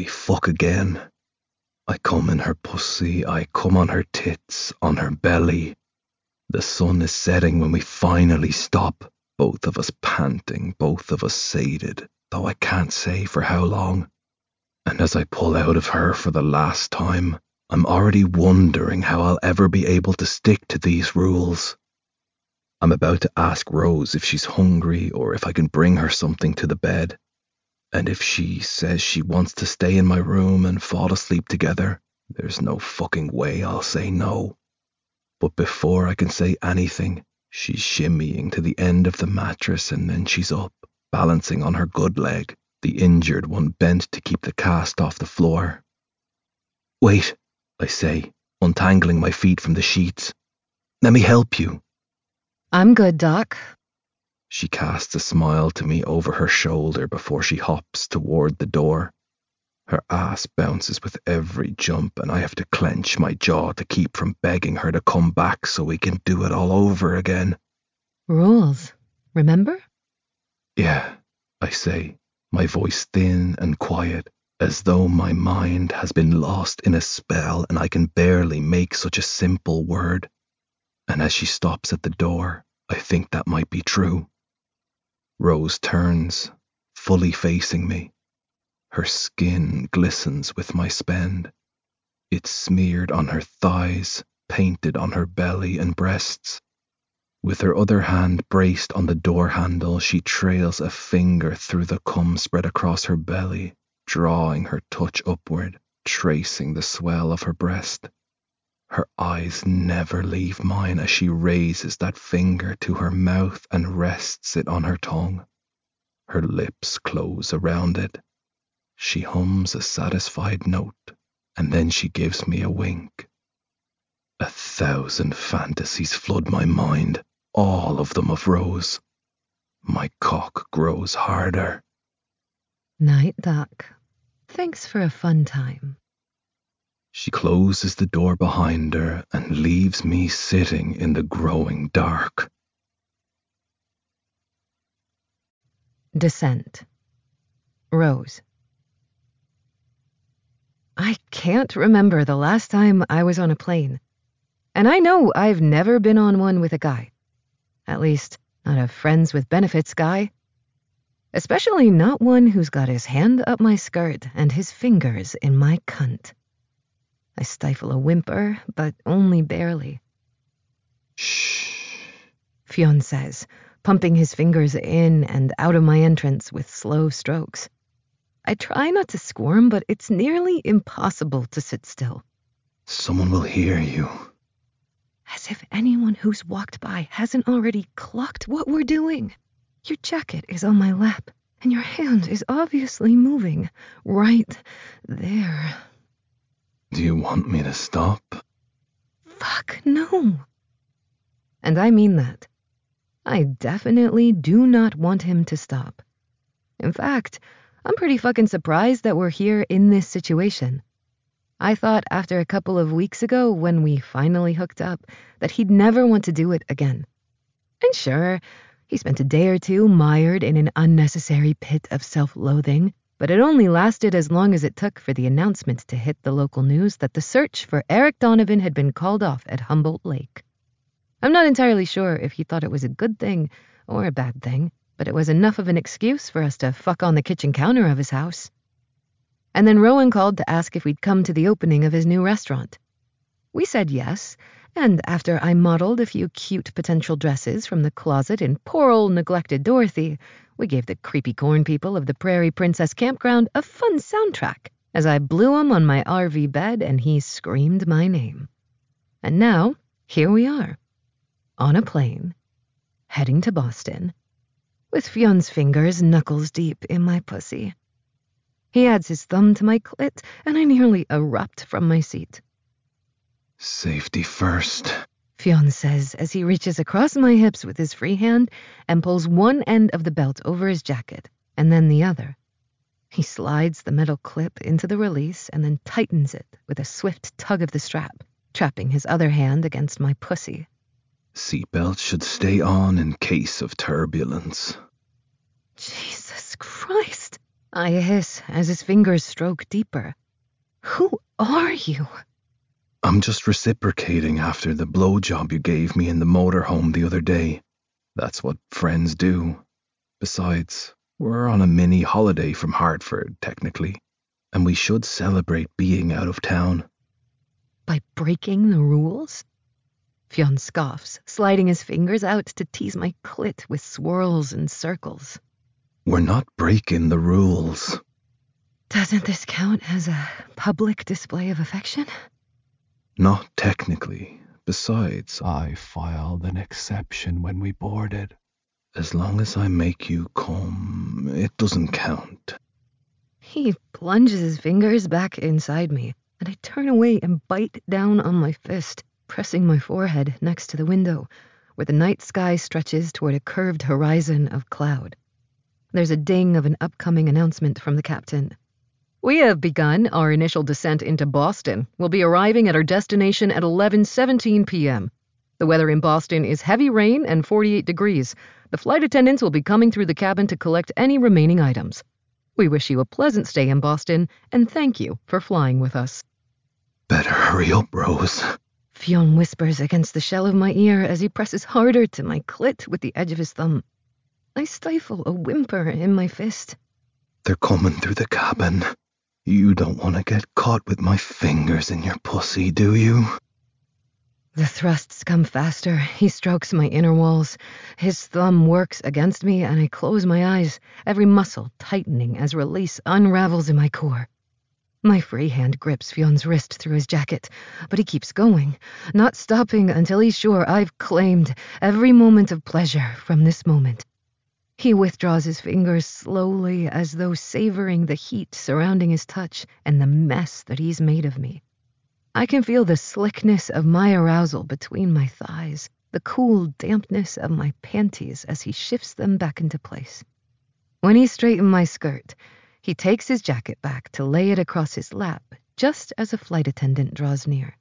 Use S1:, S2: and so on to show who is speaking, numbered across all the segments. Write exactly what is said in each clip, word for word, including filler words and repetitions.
S1: we fuck again. I come in her pussy, I come on her tits, on her belly. The sun is setting when we finally stop, both of us panting, both of us sated, though I can't say for how long. And as I pull out of her for the last time, I'm already wondering how I'll ever be able to stick to these rules. I'm about to ask Rose if she's hungry or if I can bring her something to the bed. And if she says she wants to stay in my room and fall asleep together, there's no fucking way I'll say no. But before I can say anything, she's shimmying to the end of the mattress and then she's up, balancing on her good leg, the injured one bent to keep the cast off the floor. Wait, I say, untangling my feet from the sheets. Let me help you.
S2: I'm good, Doc.
S1: She casts a smile to me over her shoulder before she hops toward the door. Her ass bounces with every jump and I have to clench my jaw to keep from begging her to come back so we can do it all over again.
S2: Rules, remember?
S1: Yeah, I say, my voice thin and quiet, as though my mind has been lost in a spell and I can barely make such a simple word. And as she stops at the door, I think that might be true. Rose turns, fully facing me. Her skin glistens with my spend. It's smeared on her thighs, painted on her belly and breasts. With her other hand braced on the door handle, she trails a finger through the cum spread across her belly, drawing her touch upward, tracing the swell of her breast. Her eyes never leave mine as she raises that finger to her mouth and rests it on her tongue. Her lips close around it. She hums a satisfied note, and then she gives me a wink. A thousand fantasies flood my mind, all of them of Rose. My cock grows harder.
S2: Night, Doc. Thanks for a fun time.
S1: She closes the door behind her and leaves me sitting in the growing dark.
S2: Descent. Rose. I can't remember the last time I was on a plane. And I know I've never been on one with a guy. At least, not a friends with benefits guy. Especially not one who's got his hand up my skirt and his fingers in my cunt. I stifle a whimper, but only barely.
S1: Shh,
S2: Fionn says, pumping his fingers in and out of my entrance with slow strokes. I try not to squirm, but it's nearly impossible to sit still.
S1: Someone will hear you.
S2: As if anyone who's walked by hasn't already clocked what we're doing. Your jacket is on my lap, and your hand is obviously moving right there.
S1: Do you want me to stop?
S2: Fuck no. And I mean that. I definitely do not want him to stop. In fact, I'm pretty fucking surprised that we're here in this situation. I thought after a couple of weeks ago when we finally hooked up that he'd never want to do it again. And sure, he spent a day or two mired in an unnecessary pit of self-loathing, but it only lasted as long as it took for the announcement to hit the local news that the search for Eric Donovan had been called off at Humboldt Lake. I'm not entirely sure if he thought it was a good thing or a bad thing, but it was enough of an excuse for us to fuck on the kitchen counter of his house. And then Rowan called to ask if we'd come to the opening of his new restaurant. We said yes, and after I modeled a few cute potential dresses from the closet in poor old neglected Dorothy, we gave the creepy corn people of the Prairie Princess Campground a fun soundtrack as I blew him on my R V bed and he screamed my name. And now, here we are, on a plane, heading to Boston, with Fionn's fingers knuckles deep in my pussy. He adds his thumb to my clit, and I nearly erupt from my seat.
S1: Safety first,
S2: Fionn says as he reaches across my hips with his free hand and pulls one end of the belt over his jacket, and then the other. He slides the metal clip into the release and then tightens it with a swift tug of the strap, trapping his other hand against my pussy.
S1: Seatbelt should stay on in case of turbulence.
S2: Jesus Christ. I hiss as his fingers stroke deeper. Who are you?
S1: I'm just reciprocating after the blowjob you gave me in the motorhome the other day. That's what friends do. Besides, we're on a mini holiday from Hartford, technically, and we should celebrate being out of town.
S2: By breaking the rules? Fionn scoffs, sliding his fingers out to tease my clit with swirls and circles.
S1: We're not breaking the rules.
S2: Doesn't this count as a public display of affection?
S1: Not technically. Besides, I filed an exception when we boarded. As long as I make you come, it doesn't count.
S2: He plunges his fingers back inside me, and I turn away and bite down on my fist, pressing my forehead next to the window, where the night sky stretches toward a curved horizon of cloud. There's a ding of an upcoming announcement from the captain. We have begun our initial descent into Boston. We'll be arriving at our destination at eleven seventeen p.m. The weather in Boston is heavy rain and forty-eight degrees. The flight attendants will be coming through the cabin to collect any remaining items. We wish you a pleasant stay in Boston, and thank you for flying with us.
S1: Better hurry up, Rose.
S2: Fionn whispers against the shell of my ear as he presses harder to my clit with the edge of his thumb. I stifle a whimper in my fist.
S1: They're coming through the cabin. You don't want to get caught with my fingers in your pussy, do you?
S2: The thrusts come faster. He strokes my inner walls. His thumb works against me, and I close my eyes, every muscle tightening as release unravels in my core. My free hand grips Fionn's wrist through his jacket, but he keeps going, not stopping until he's sure I've claimed every moment of pleasure from this moment. He withdraws his fingers slowly, as though savoring the heat surrounding his touch and the mess that he's made of me. I can feel the slickness of my arousal between my thighs, the cool dampness of my panties as he shifts them back into place. When he straightened my skirt, he takes his jacket back to lay it across his lap, just as a flight attendant draws near.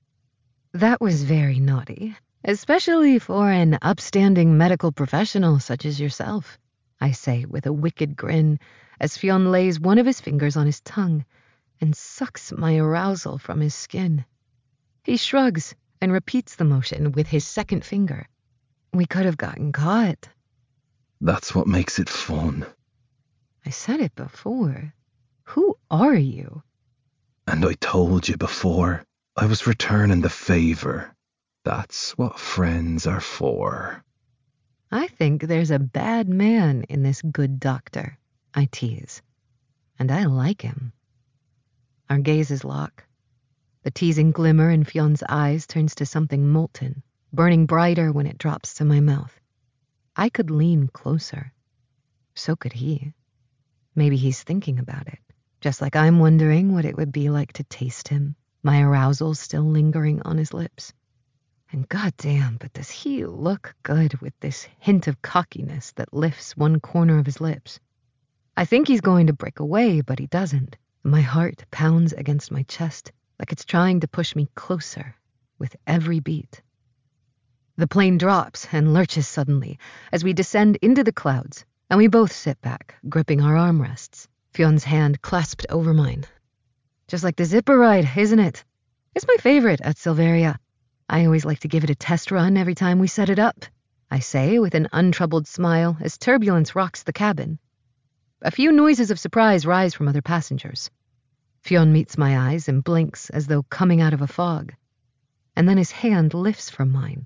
S2: That was very naughty, especially for an upstanding medical professional such as yourself, I say with a wicked grin as Fionn lays one of his fingers on his tongue and sucks my arousal from his skin. He shrugs and repeats the motion with his second finger. We could have gotten caught.
S1: That's what makes it fun.
S2: I said it before. Who are you?
S1: And I told you before, I was returning the favor. That's what friends are for.
S2: I think there's a bad man in this good doctor, I tease. And I like him. Our gazes lock. The teasing glimmer in Fionn's eyes turns to something molten, burning brighter when it drops to my mouth. I could lean closer. So could he. Maybe he's thinking about it, just like I'm wondering what it would be like to taste him, my arousal still lingering on his lips. And goddamn, but does he look good with this hint of cockiness that lifts one corner of his lips. I think he's going to break away, but he doesn't. My heart pounds against my chest like it's trying to push me closer with every beat. The plane drops and lurches suddenly as we descend into the clouds, and we both sit back, gripping our armrests, Fionn's hand clasped over mine. Just like the zipper ride, isn't it? It's my favorite at Silveria. I always like to give it a test run every time we set it up, I say with an untroubled smile as turbulence rocks the cabin. A few noises of surprise rise from other passengers. Fionn meets my eyes and blinks as though coming out of a fog. And then his hand lifts from mine.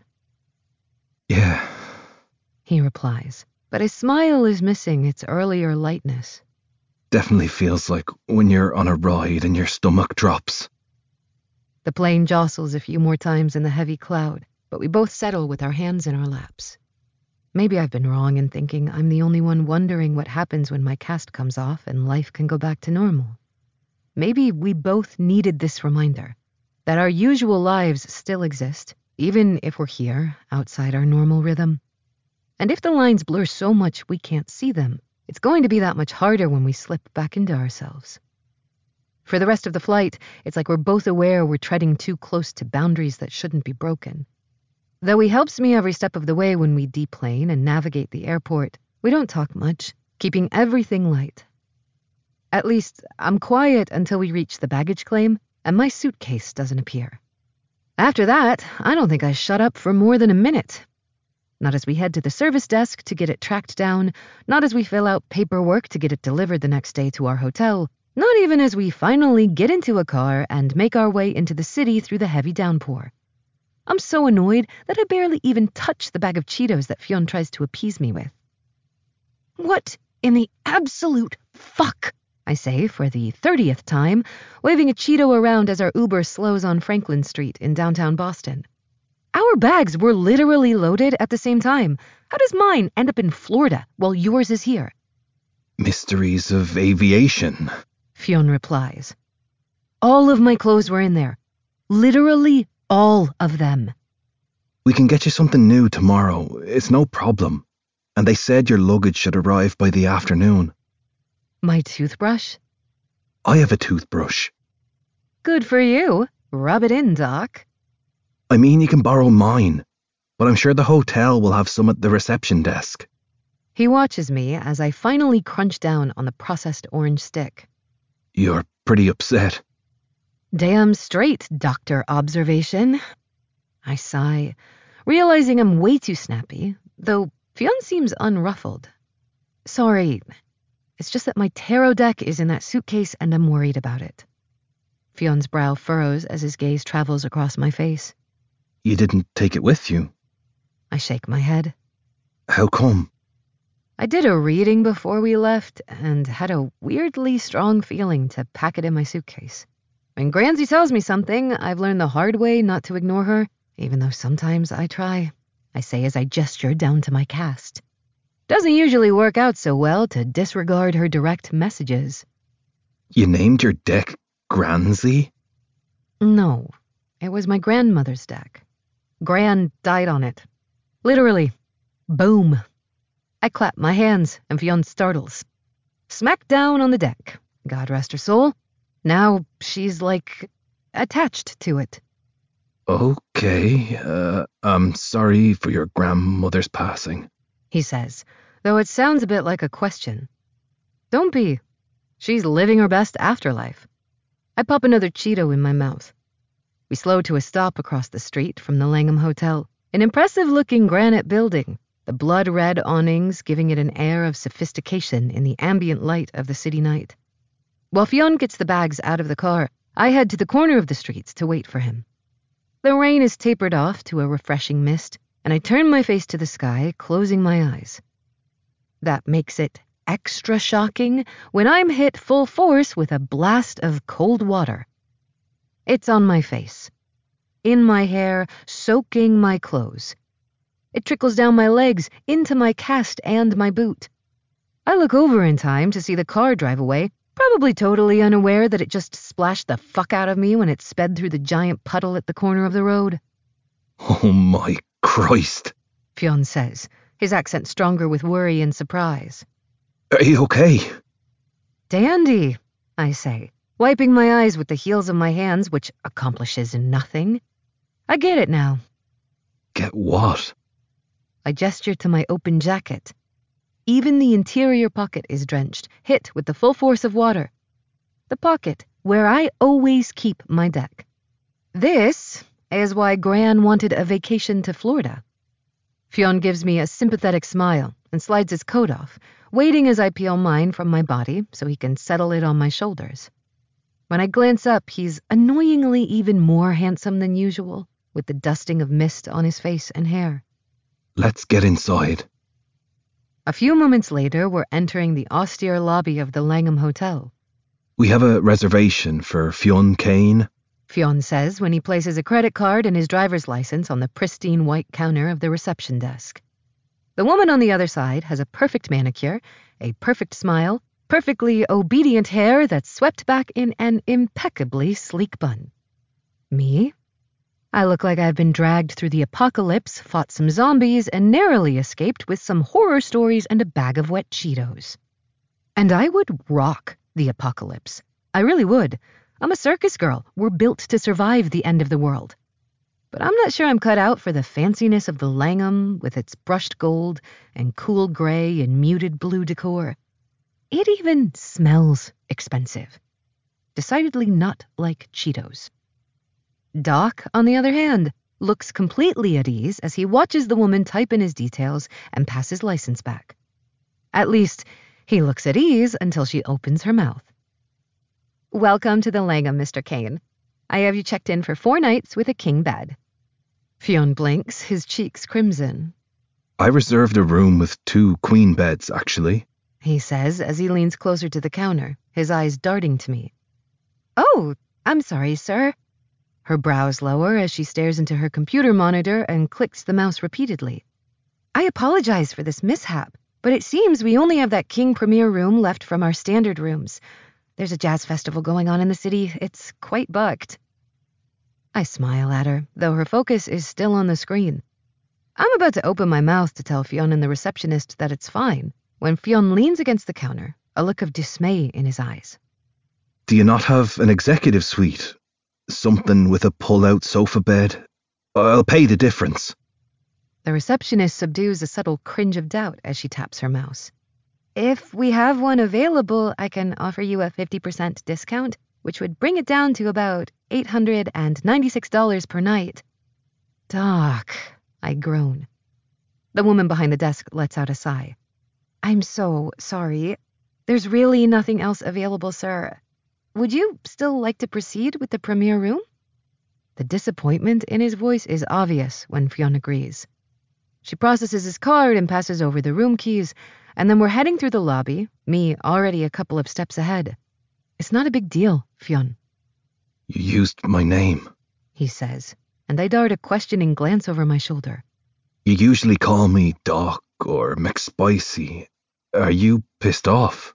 S1: Yeah,
S2: he replies, but his smile is missing its earlier lightness.
S1: Definitely feels like when you're on a ride and your stomach drops.
S2: The plane jostles a few more times in the heavy cloud, but we both settle with our hands in our laps. Maybe I've been wrong in thinking I'm the only one wondering what happens when my cast comes off and life can go back to normal. Maybe we both needed this reminder that our usual lives still exist, even if we're here, outside our normal rhythm. And if the lines blur so much we can't see them, it's going to be that much harder when we slip back into ourselves. For the rest of the flight, it's like we're both aware we're treading too close to boundaries that shouldn't be broken. Though he helps me every step of the way when we deplane and navigate the airport, we don't talk much, keeping everything light. At least, I'm quiet until we reach the baggage claim and my suitcase doesn't appear. After that, I don't think I shut up for more than a minute. Not as we head to the service desk to get it tracked down, not as we fill out paperwork to get it delivered the next day to our hotel, not even as we finally get into a car and make our way into the city through the heavy downpour. I'm so annoyed that I barely even touch the bag of Cheetos that Fionn tries to appease me with. What in the absolute fuck? I say for the thirtieth time, waving a Cheeto around as our Uber slows on Franklin Street in downtown Boston. Our bags were literally loaded at the same time. How does mine end up in Florida while yours is here?
S1: Mysteries of aviation,
S2: Fionn replies. All of my clothes were in there. Literally all of them.
S1: We can get you something new tomorrow. It's no problem. And they said your luggage should arrive by the afternoon.
S2: My toothbrush?
S1: I have a toothbrush.
S2: Good for you. Rub it in, Doc.
S1: I mean, you can borrow mine, but I'm sure the hotel will have some at the reception desk.
S2: He watches me as I finally crunch down on the processed orange stick.
S1: You're pretty upset.
S2: Damn straight, Doctor Observation. I sigh, realizing I'm way too snappy, though Fionn seems unruffled. Sorry, it's just that my tarot deck is in that suitcase and I'm worried about it. Fionn's brow furrows as his gaze travels across my face.
S1: You didn't take it with you?
S2: I shake my head.
S1: How come?
S2: I did a reading before we left and had a weirdly strong feeling to pack it in my suitcase. When Gransy tells me something, I've learned the hard way not to ignore her, even though sometimes I try, I say as I gesture down to my cast. Doesn't usually work out so well to disregard her direct messages.
S1: You named your deck Gransy?
S2: No, it was my grandmother's deck. Gran died on it. Literally. Boom. I clap my hands and Fionn startles. Smack down on the deck. God rest her soul. Now she's like attached to it.
S1: Okay, uh, I'm sorry for your grandmother's passing,
S2: He says, though it sounds a bit like a question. Don't be. She's living her best afterlife. I pop another Cheeto in my mouth. We slow to a stop across the street from the Langham Hotel, an impressive-looking granite building, the blood-red awnings giving it an air of sophistication in the ambient light of the city night. While Fionn gets the bags out of the car, I head to the corner of the streets to wait for him. The rain is tapered off to a refreshing mist, and I turn my face to the sky, closing my eyes. That makes it extra shocking when I'm hit full force with a blast of cold water. It's on my face, in my hair, soaking my clothes. It trickles down my legs, into my cast and my boot. I look over in time to see the car drive away, probably totally unaware that it just splashed the fuck out of me when it sped through the giant puddle at the corner of the road.
S1: Oh my Christ,
S2: Fionn says, his accent stronger with worry and surprise.
S1: Are you okay?
S2: Dandy, I say, wiping my eyes with the heels of my hands, which accomplishes nothing. I get it now.
S1: Get what?
S2: I gesture to my open jacket. Even the interior pocket is drenched, hit with the full force of water. The pocket where I always keep my deck. This is why Gran wanted a vacation to Florida. Fionn gives me a sympathetic smile and slides his coat off, waiting as I peel mine from my body so he can settle it on my shoulders. When I glance up, he's annoyingly even more handsome than usual, with the dusting of mist on his face and hair.
S1: Let's get inside.
S2: A few moments later, we're entering the austere lobby of the Langham Hotel.
S1: We have a reservation for Fionn Kane,
S2: Fionn says when he places a credit card and his driver's license on the pristine white counter of the reception desk. The woman on the other side has a perfect manicure, a perfect smile, perfectly obedient hair that's swept back in an impeccably sleek bun. Me? I look like I've been dragged through the apocalypse, fought some zombies, and narrowly escaped with some horror stories and a bag of wet Cheetos. And I would rock the apocalypse. I really would. I'm a circus girl. We're built to survive the end of the world. But I'm not sure I'm cut out for the fanciness of the Langham with its brushed gold and cool gray and muted blue decor. It even smells expensive. Decidedly not like Cheetos. Doc, on the other hand, looks completely at ease as he watches the woman type in his details and pass his license back. At least, he looks at ease until she opens her mouth. Welcome to the Langham, Mister Kane. I have you checked in for four nights with a king bed. Fionn blinks, his cheeks crimson.
S1: I reserved a room with two queen beds, actually,
S2: he says as he leans closer to the counter, his eyes darting to me. Oh, I'm sorry, sir. Her brows lower as she stares into her computer monitor and clicks the mouse repeatedly. I apologize for this mishap, but it seems we only have that king premier room left from our standard rooms. There's a jazz festival going on in the city. It's quite booked. I smile at her, though her focus is still on the screen. I'm about to open my mouth to tell Fionn and the receptionist that it's fine, when Fionn leans against the counter, a look of dismay in his eyes.
S1: Do you not have an executive suite? Something with a pull-out sofa bed? I'll pay the difference.
S2: The receptionist subdues a subtle cringe of doubt as she taps her mouse. If we have one available, I can offer you a fifty percent discount, which would bring it down to about eight hundred ninety-six dollars per night. Doc, I groan. The woman behind the desk lets out a sigh. I'm so sorry. There's really nothing else available, sir. Would you still like to proceed with the premier room? The disappointment in his voice is obvious when Fionn agrees. She processes his card and passes over the room keys, and then we're heading through the lobby, me already a couple of steps ahead. It's not a big deal, Fionn.
S1: You used my name,
S2: he says, and I dart a questioning glance over my shoulder.
S1: You usually call me Doc or McSpicy. Are you pissed off?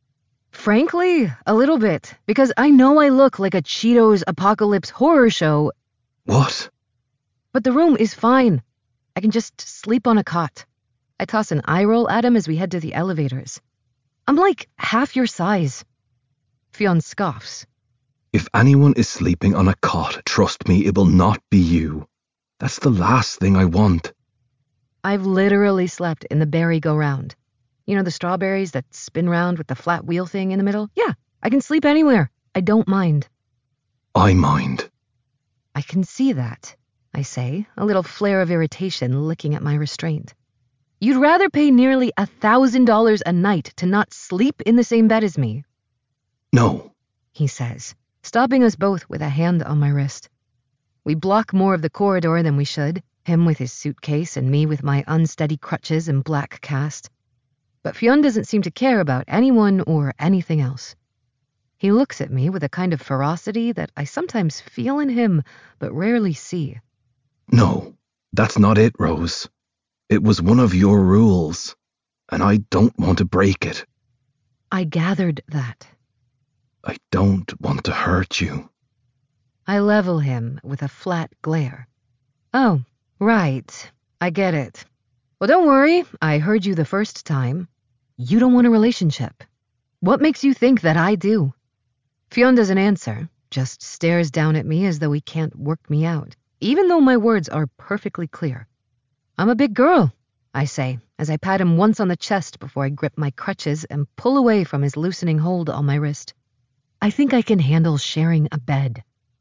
S2: Frankly, a little bit, because I know I look like a Cheetos apocalypse horror show.
S1: What?
S2: But the room is fine. I can just sleep on a cot. I toss an eye roll at him as we head to the elevators. I'm like half your size. Fionn scoffs.
S1: If anyone is sleeping on a cot, trust me, it will not be you. That's the last thing I want.
S2: I've literally slept in the berry-go-round. You know the strawberries that spin round with the flat wheel thing in the middle? Yeah, I can sleep anywhere. I don't mind.
S1: I mind.
S2: I can see that, I say, a little flare of irritation licking at my restraint. You'd rather pay nearly a thousand dollars a night to not sleep in the same bed as me.
S1: No,
S2: he says, stopping us both with a hand on my wrist. We block more of the corridor than we should, him with his suitcase and me with my unsteady crutches and black cast. But Fionn doesn't seem to care about anyone or anything else. He looks at me with a kind of ferocity that I sometimes feel in him, but rarely see.
S1: No, that's not it, Rose. It was one of your rules, and I don't want to break it.
S2: I gathered that.
S1: I don't want to hurt you.
S2: I level him with a flat glare. Oh, right. I get it. Well, don't worry. I heard you the first time. You don't want a relationship. What makes you think that I do? Fionn doesn't answer, just stares down at me as though he can't work me out, even though my words are perfectly clear. I'm a big girl, I say, as I pat him once on the chest before I grip my crutches and pull away from his loosening hold on my wrist. I think I can handle sharing a bed.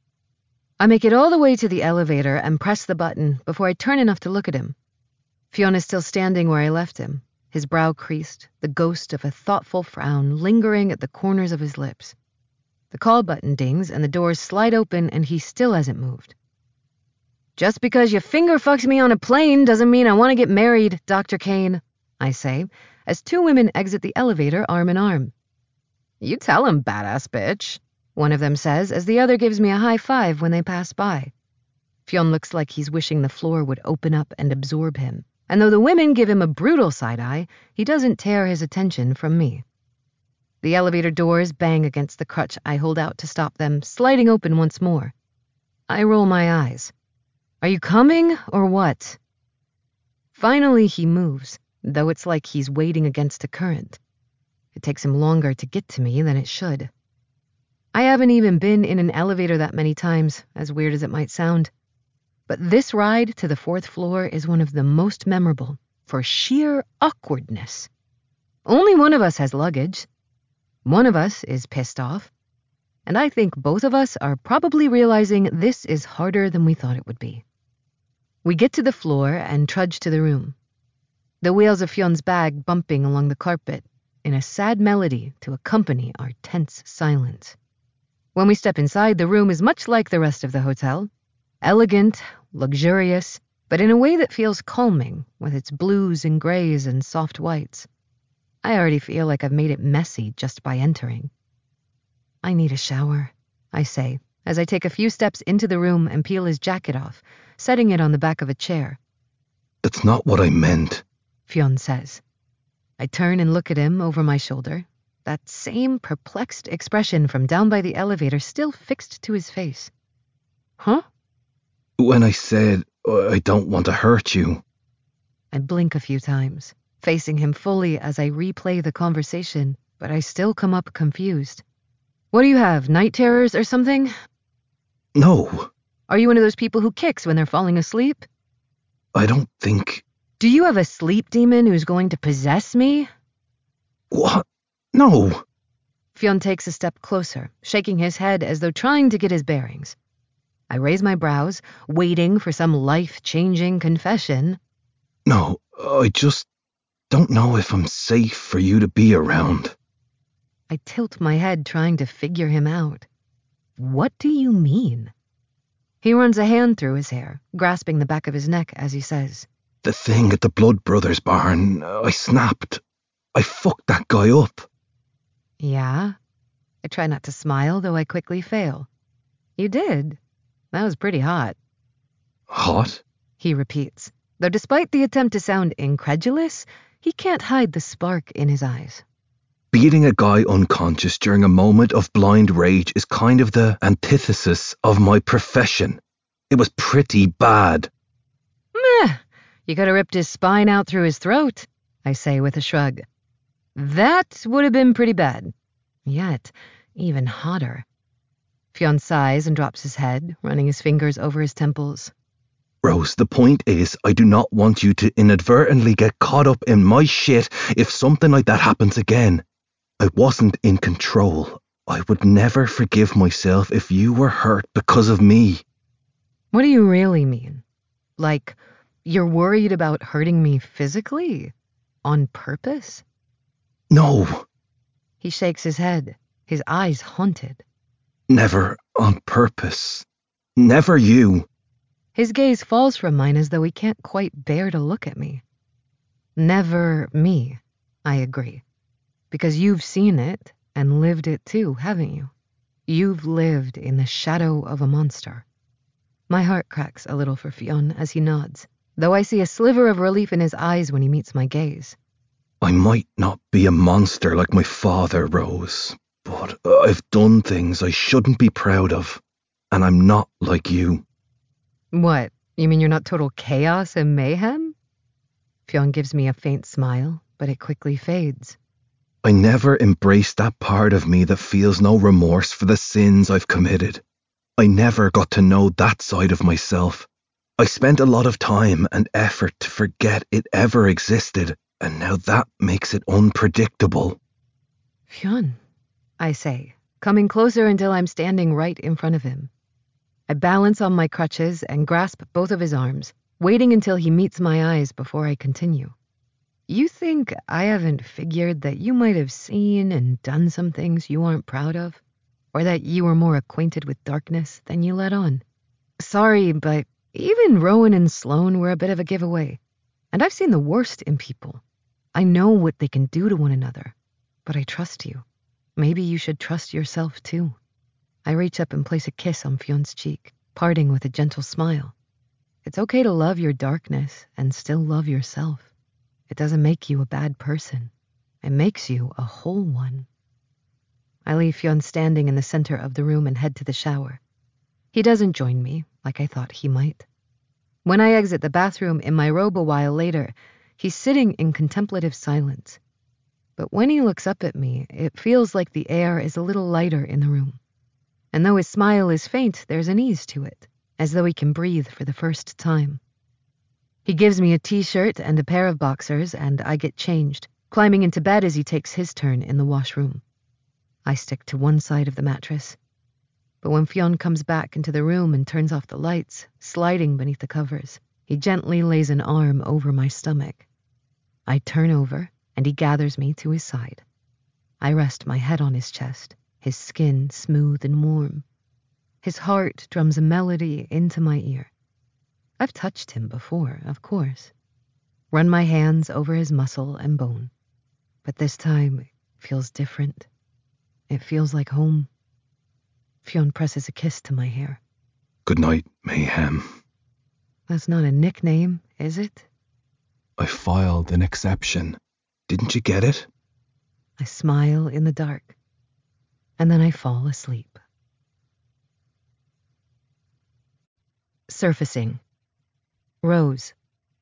S2: I make it all the way to the elevator and press the button before I turn enough to look at him. Fionn is still standing where I left him, his brow creased, the ghost of a thoughtful frown lingering at the corners of his lips. The call button dings and the doors slide open and he still hasn't moved. Just because you finger fucked me on a plane doesn't mean I want to get married, Doctor Kane, I say, as two women exit the elevator arm in arm. You tell him, badass bitch, one of them says as the other gives me a high five when they pass by. Fionn looks like he's wishing the floor would open up and absorb him, and though the women give him a brutal side eye, he doesn't tear his attention from me. The elevator doors bang against the crutch I hold out to stop them, sliding open once more. I roll my eyes. Are you coming, or what? Finally, he moves, though it's like he's wading against a current. It takes him longer to get to me than it should. I haven't even been in an elevator that many times, as weird as it might sound. But this ride to the fourth floor is one of the most memorable for sheer awkwardness. Only one of us has luggage. One of us is pissed off, and I think both of us are probably realizing this is harder than we thought it would be. We get to the floor and trudge to the room, the wheels of Fion's bag bumping along the carpet in a sad melody to accompany our tense silence. When we step inside, the room is much like the rest of the hotel, elegant, luxurious, but in a way that feels calming with its blues and grays and soft whites. I already feel like I've made it messy just by entering. I need a shower, I say, as I take a few steps into the room and peel his jacket off, setting it on the back of a chair.
S1: That's not what I meant,
S2: Fionn says. I turn and look at him over my shoulder, that same perplexed expression from down by the elevator still fixed to his face. Huh?
S1: When I said uh, I don't want to hurt you.
S2: I blink a few times, facing him fully as I replay the conversation, but I still come up confused. What do you have, night terrors or something?
S1: No.
S2: Are you one of those people who kicks when they're falling asleep?
S1: I don't think...
S2: Do you have a sleep demon who's going to possess me?
S1: What? No.
S2: Fionn takes a step closer, shaking his head as though trying to get his bearings. I raise my brows, waiting for some life-changing confession.
S1: No, I just don't know if I'm safe for you to be around.
S2: I tilt my head trying to figure him out. What do you mean? He runs a hand through his hair, grasping the back of his neck as he says,
S1: The thing at the Blood Brothers barn, I snapped. I fucked that guy up.
S2: Yeah? I try not to smile, though I quickly fail. You did? That was pretty hot.
S1: Hot?
S2: He repeats, though despite the attempt to sound incredulous, he can't hide the spark in his eyes.
S1: Beating a guy unconscious during a moment of blind rage is kind of the antithesis of my profession. It was pretty bad.
S2: Meh, you could have ripped his spine out through his throat, I say with a shrug. That would have been pretty bad. Yet, even hotter. Fionn sighs and drops his head, running his fingers over his temples.
S1: Rose, the point is, I do not want you to inadvertently get caught up in my shit if something like that happens again. I wasn't in control. I would never forgive myself if you were hurt because of me.
S2: What do you really mean? Like, you're worried about hurting me physically? On purpose?
S1: No.
S2: He shakes his head, his eyes haunted.
S1: Never on purpose. Never you.
S2: His gaze falls from mine as though he can't quite bear to look at me. Never me, I agree. Because you've seen it and lived it too, haven't you? You've lived in the shadow of a monster. My heart cracks a little for Fionn as he nods, though I see a sliver of relief in his eyes when he meets my gaze.
S1: I might not be a monster like my father, Rose, but I've done things I shouldn't be proud of, and I'm not like you.
S2: What, you mean you're not total chaos and mayhem? Fionn gives me a faint smile, but it quickly fades.
S1: I never embraced that part of me that feels no remorse for the sins I've committed. I never got to know that side of myself. I spent a lot of time and effort to forget it ever existed, and now that makes it unpredictable.
S2: Fionn, I say, coming closer until I'm standing right in front of him. I balance on my crutches and grasp both of his arms, waiting until he meets my eyes before I continue. You think I haven't figured that you might have seen and done some things you aren't proud of? Or that you were more acquainted with darkness than you let on? Sorry, but even Rowan and Sloane were a bit of a giveaway. And I've seen the worst in people. I know what they can do to one another. But I trust you. Maybe you should trust yourself too. I reach up and place a kiss on Fionn's cheek, parting with a gentle smile. It's okay to love your darkness and still love yourself. It doesn't make you a bad person. It makes you a whole one. I leave Fionn standing in the center of the room and head to the shower. He doesn't join me, like I thought he might. When I exit the bathroom in my robe a while later, he's sitting in contemplative silence. But when he looks up at me, it feels like the air is a little lighter in the room. And though his smile is faint, there's an ease to it, as though he can breathe for the first time. He gives me a t-shirt and a pair of boxers, and I get changed, climbing into bed as he takes his turn in the washroom. I stick to one side of the mattress. But when Fionn comes back into the room and turns off the lights, sliding beneath the covers, he gently lays an arm over my stomach. I turn over, and he gathers me to his side. I rest my head on his chest, his skin smooth and warm. His heart drums a melody into my ear. I've touched him before, of course. Run my hands over his muscle and bone. But this time, it feels different. It feels like home. Fionn presses a kiss to my hair.
S1: Good night, Mayhem.
S2: That's not a nickname, is it?
S1: I filed an exception. Didn't you get it?
S2: I smile in the dark, and then I fall asleep. Surfacing. Rose.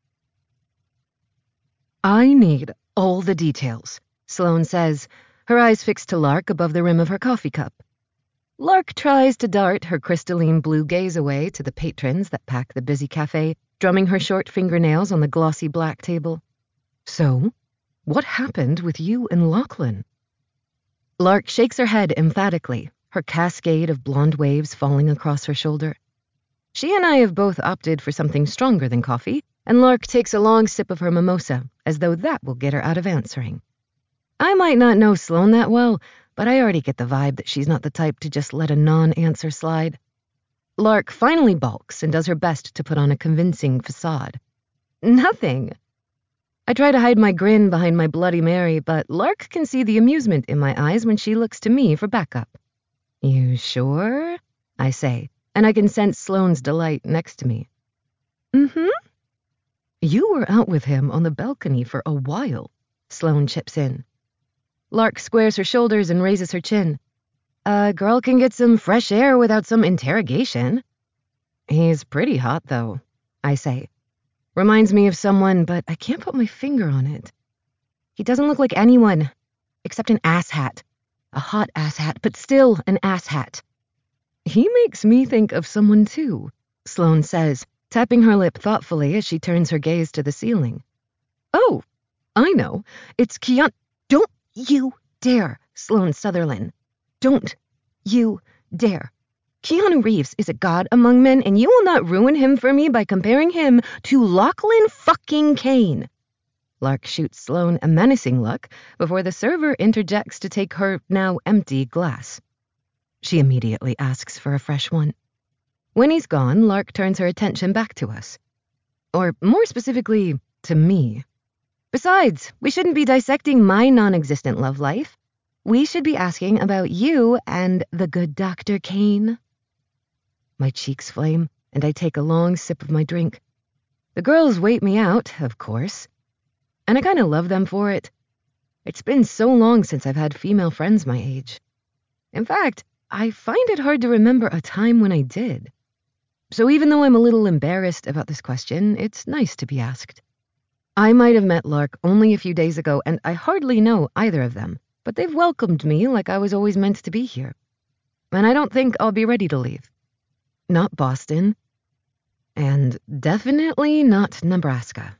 S2: I need all the details, Sloane says, her eyes fixed to Lark above the rim of her coffee cup. Lark tries to dart her crystalline blue gaze away to the patrons that pack the busy cafe, drumming her short fingernails on the glossy black table. So, what happened with you and Lachlan? Lark shakes her head emphatically, her cascade of blonde waves falling across her shoulder. She and I have both opted for something stronger than coffee, and Lark takes a long sip of her mimosa, as though that will get her out of answering. I might not know Sloane that well, but I already get the vibe that she's not the type to just let a non-answer slide. Lark finally balks and does her best to put on a convincing facade. Nothing. I try to hide my grin behind my Bloody Mary, but Lark can see the amusement in my eyes when she looks to me for backup. You sure? I say, and I can sense Sloane's delight next to me. Mm-hmm. You were out with him on the balcony for a while, Sloane chips in. Lark squares her shoulders and raises her chin. A girl can get some fresh air without some interrogation. He's pretty hot, though, I say. Reminds me of someone, but I can't put my finger on it. He doesn't look like anyone, except an asshat. A hot asshat, but still an asshat. He makes me think of someone, too, Sloane says, tapping her lip thoughtfully as she turns her gaze to the ceiling. Oh, I know. It's Keanu. Don't you dare, Sloane Sutherland. Don't you dare. Keanu Reeves is a god among men, and you will not ruin him for me by comparing him to Lachlan fucking Kane. Lark shoots Sloane a menacing look before the server interjects to take her now empty glass. She immediately asks for a fresh one. When he's gone, Lark turns her attention back to us. Or more specifically, to me. Besides, we shouldn't be dissecting my non-existent love life. We should be asking about you and the good Doctor Kane. My cheeks flame, and I take a long sip of my drink. The girls wait me out, of course. And I kind of love them for it. It's been so long since I've had female friends my age. In fact, I find it hard to remember a time when I did. So even though I'm a little embarrassed about this question, it's nice to be asked. I might have met Lark only a few days ago, and I hardly know either of them, but they've welcomed me like I was always meant to be here. And I don't think I'll be ready to leave. Not Boston. And definitely not Nebraska.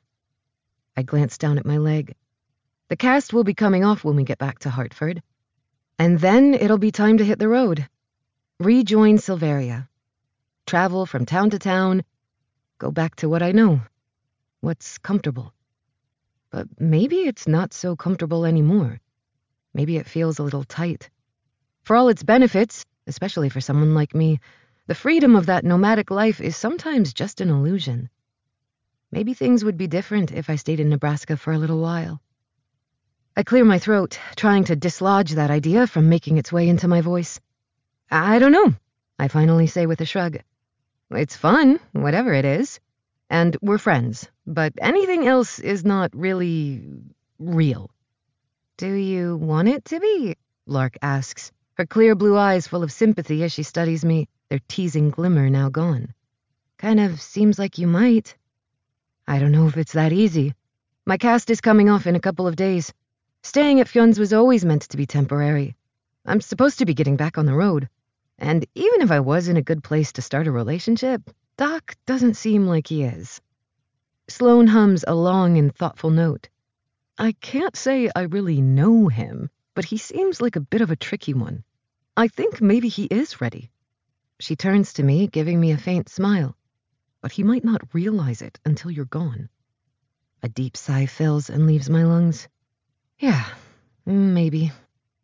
S2: I glance down at my leg. The cast will be coming off when we get back to Hartford. And then it'll be time to hit the road. Rejoin Silveria. Travel from town to town. Go back to what I know. What's comfortable. But maybe it's not so comfortable anymore. Maybe it feels a little tight. For all its benefits, especially for someone like me, the freedom of that nomadic life is sometimes just an illusion. Maybe things would be different if I stayed in Nebraska for a little while. I clear my throat, trying to dislodge that idea from making its way into my voice. I don't know, I finally say with a shrug. It's fun, whatever it is. And we're friends, but anything else is not really real. Do you want it to be? Lark asks, her clear blue eyes full of sympathy as she studies me, their teasing glimmer now gone. Kind of seems like you might. I don't know if it's that easy. My cast is coming off in a couple of days. Staying at Fionn's was always meant to be temporary. I'm supposed to be getting back on the road. And even if I was in a good place to start a relationship, Doc doesn't seem like he is. Sloane hums a long and thoughtful note. I can't say I really know him, but he seems like a bit of a tricky one. I think maybe he is ready. She turns to me, giving me a faint smile, but he might not realize it until you're gone. A deep sigh fills and leaves my lungs. Yeah, maybe.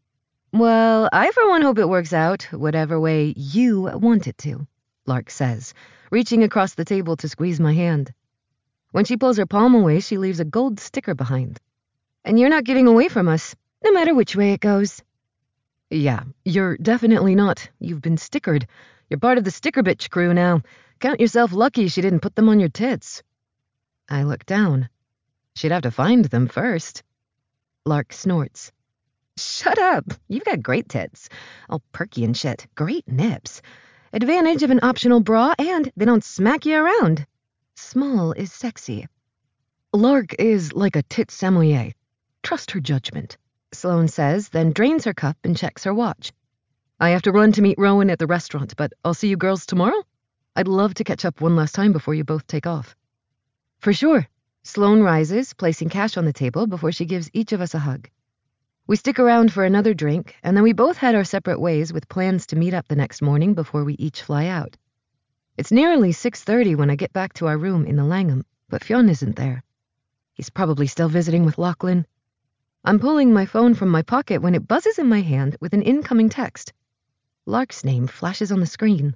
S2: Well, I for one hope it works out, whatever way you want it to, Lark says, reaching across the table to squeeze my hand. When she pulls her palm away, she leaves a gold sticker behind. And you're not getting away from us, no matter which way it goes. Yeah, you're definitely not. You've been stickered. You're part of the sticker bitch crew now. Count yourself lucky she didn't put them on your tits. I look down. She'd have to find them first. Lark snorts. Shut up. You've got great tits. All perky and shit. Great nips. Advantage of an optional bra, and they don't smack you around. Small is sexy. Lark is like a tit sommelier. Trust her judgment, Sloane says, then drains her cup and checks her watch. I have to run to meet Rowan at the restaurant, but I'll see you girls tomorrow. I'd love to catch up one last time before you both take off. For sure. Sloane rises, placing cash on the table before she gives each of us a hug. We stick around for another drink, and then we both head our separate ways with plans to meet up the next morning before we each fly out. It's nearly six thirty when I get back to our room in the Langham, but Fionn isn't there. He's probably still visiting with Lachlan. I'm pulling my phone from my pocket when it buzzes in my hand with an incoming text. Lark's name flashes on the screen.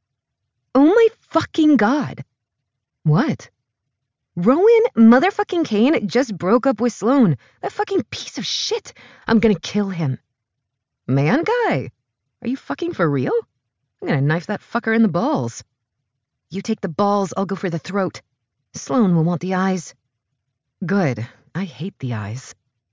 S2: Oh my fucking God. What? Rowan motherfucking Kane just broke up with Sloane. That fucking piece of shit. I'm gonna kill him. Man guy, are you fucking for real? I'm gonna knife that fucker in the balls. You take the balls, I'll go for the throat. Sloane will want the eyes. Good. I hate the eyes.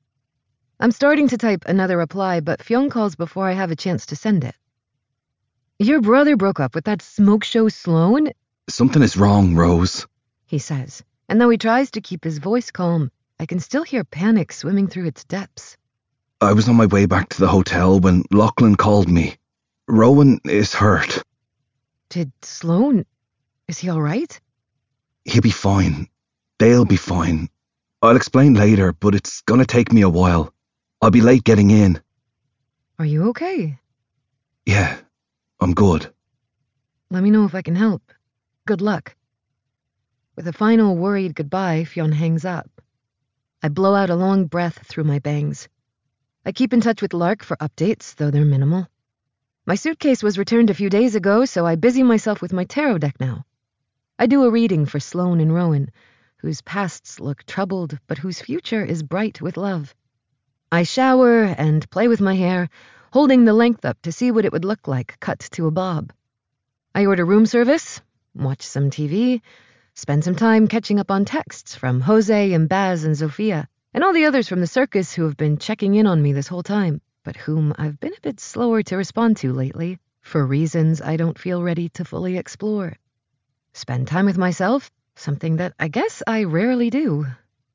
S2: I'm starting to type another reply, but Fionn calls before I have a chance to send it. Your brother broke up with that smoke show Sloane?
S1: Something is wrong, Rose,
S2: he says, and though he tries to keep his voice calm, I can still hear panic swimming through its depths.
S1: I was on my way back to the hotel when Lachlan called me. Rowan is hurt.
S2: Did Sloane... Is he all right?
S1: He'll be fine. They'll be fine. I'll explain later, but it's gonna take me a while. I'll be late getting in.
S2: Are you okay?
S1: Yeah, I'm good.
S2: Let me know if I can help. Good luck. With a final worried goodbye, Fionn hangs up. I blow out a long breath through my bangs. I keep in touch with Lark for updates, though they're minimal. My suitcase was returned a few days ago, so I busy myself with my tarot deck now. I do a reading for Sloane and Rowan, whose pasts look troubled, but whose future is bright with love. I shower and play with my hair, holding the length up to see what it would look like cut to a bob. I order room service, watch some T V, spend some time catching up on texts from Jose and Baz and Zofia, and all the others from the circus who have been checking in on me this whole time, but whom I've been a bit slower to respond to lately, for reasons I don't feel ready to fully explore. Spend time with myself, something that I guess I rarely do.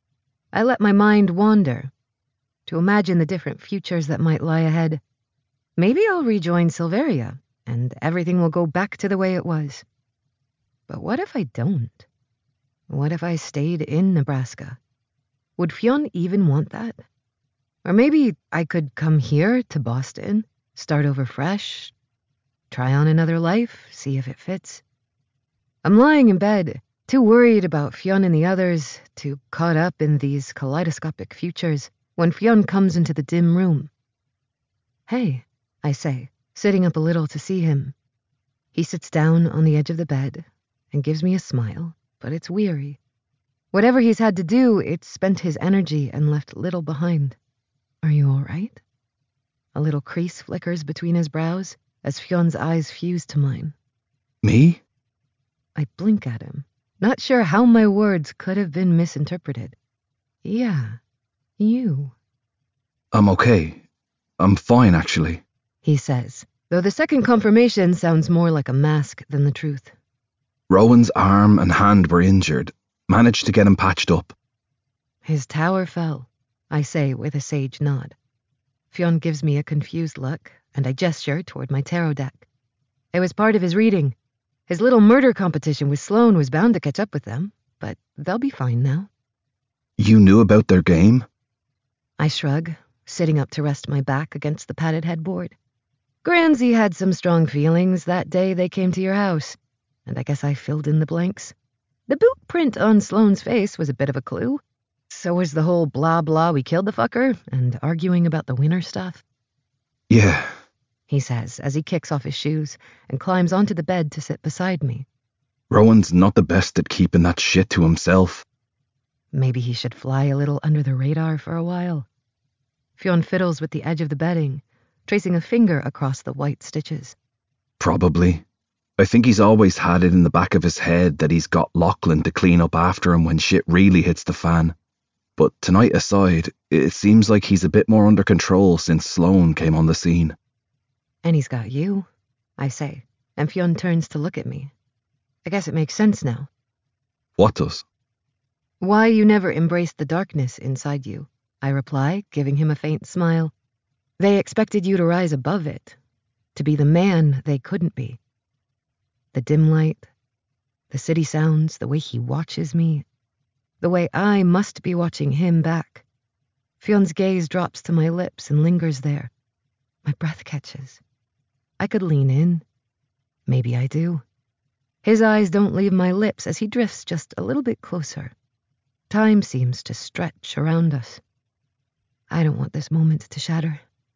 S2: I let my mind wander, to imagine the different futures that might lie ahead. Maybe I'll rejoin Silveria, and everything will go back to the way it was. But what if I don't? What if I stayed in Nebraska? Would Fionn even want that? Or maybe I could come here to Boston, start over fresh, try on another life, see if it fits. I'm lying in bed, too worried about Fionn and the others, too caught up in these kaleidoscopic futures, when Fionn comes into the dim room. Hey, I say, sitting up a little to see him. He sits down on the edge of the bed and gives me a smile, but it's weary. Whatever he's had to do, it's spent his energy and left little behind. Are you all right? A little crease flickers between his brows as Fionn's eyes fuse to mine.
S1: Me?
S2: I blink at him, not sure how my words could have been misinterpreted. Yeah, you.
S1: I'm okay. I'm fine, actually,
S2: he says, though the second confirmation sounds more like a mask than the truth.
S1: Rowan's arm and hand were injured. Managed to get him patched up.
S2: His tower fell, I say with a sage nod. Fionn gives me a confused look, and I gesture toward my tarot deck. It was part of his reading. His little murder competition with Sloane was bound to catch up with them, but they'll be fine now.
S1: You knew about their game?
S2: I shrug, sitting up to rest my back against the padded headboard. Granzy had some strong feelings that day they came to your house, and I guess I filled in the blanks. The boot print on Sloane's face was a bit of a clue. So was the whole blah blah we killed the fucker and arguing about the winter stuff.
S1: Yeah,
S2: he says as he kicks off his shoes and climbs onto the bed to sit beside me.
S1: Rowan's not the best at keeping that shit to himself.
S2: Maybe he should fly a little under the radar for a while. Fionn fiddles with the edge of the bedding, tracing a finger across the white stitches.
S1: Probably. I think he's always had it in the back of his head that he's got Lachlan to clean up after him when shit really hits the fan. But tonight aside, it seems like he's a bit more under control since Sloane came on the scene.
S2: And he's got you, I say, and Fionn turns to look at me. I guess it makes sense now.
S1: What does?
S2: Why you never embraced the darkness inside you, I reply, giving him a faint smile. They expected you to rise above it, to be the man they couldn't be. The dim light, the city sounds, the way he watches me, the way I must be watching him back. Fionn's gaze drops to my lips and lingers there. My breath catches. I could lean in. Maybe I do. His eyes don't leave my lips as he drifts just a little bit closer. Time seems to stretch around us. I don't want this moment to shatter.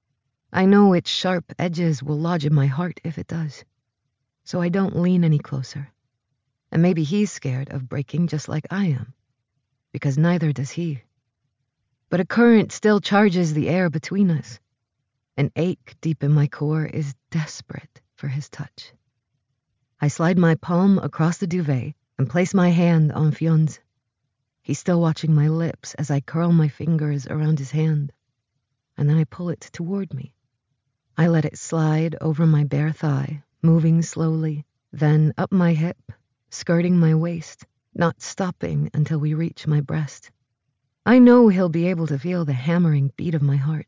S2: I know its sharp edges will lodge in my heart if it does. So I don't lean any closer. And maybe he's scared of breaking just like I am, because neither does he. But a current still charges the air between us. An ache deep in my core is desperate for his touch. I slide my palm across the duvet and place my hand on Fionn's. He's still watching my lips as I curl my fingers around his hand, and then I pull it toward me. I let it slide over my bare thigh, moving slowly, then up my hip, skirting my waist, not stopping until we reach my breast. I know he'll be able to feel the hammering beat of my heart.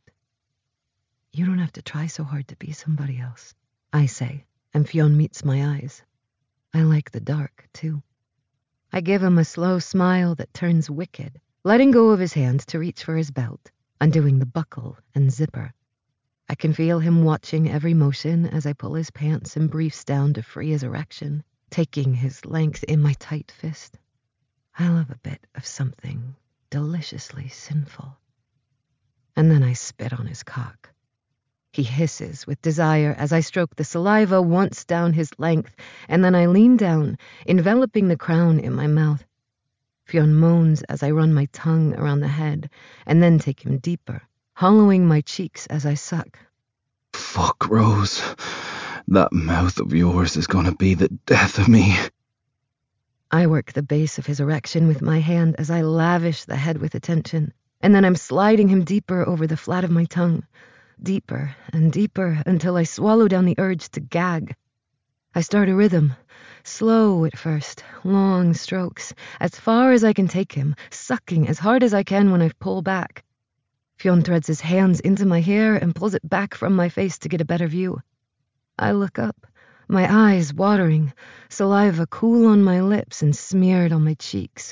S2: You don't have to try so hard to be somebody else, I say, and Fionn meets my eyes. I like the dark, too. I give him a slow smile that turns wicked, letting go of his hand to reach for his belt, undoing the buckle and zipper. I can feel him watching every motion as I pull his pants and briefs down to free his erection, taking his length in my tight fist. I love a bit of something deliciously sinful. And then I spit on his cock. He hisses with desire as I stroke the saliva once down his length, and then I lean down, enveloping the crown in my mouth. Fionn moans as I run my tongue around the head, and then take him deeper, hollowing my cheeks as I suck.
S1: Fuck, Rose. That mouth of yours is gonna be the death of me.
S2: I work the base of his erection with my hand as I lavish the head with attention, and then I'm sliding him deeper over the flat of my tongue, deeper and deeper until I swallow down the urge to gag. I start a rhythm, slow at first, long strokes, as far as I can take him, sucking as hard as I can when I pull back. Fionn threads his hands into my hair and pulls it back from my face to get a better view. I look up, my eyes watering, saliva cool on my lips and smeared on my cheeks.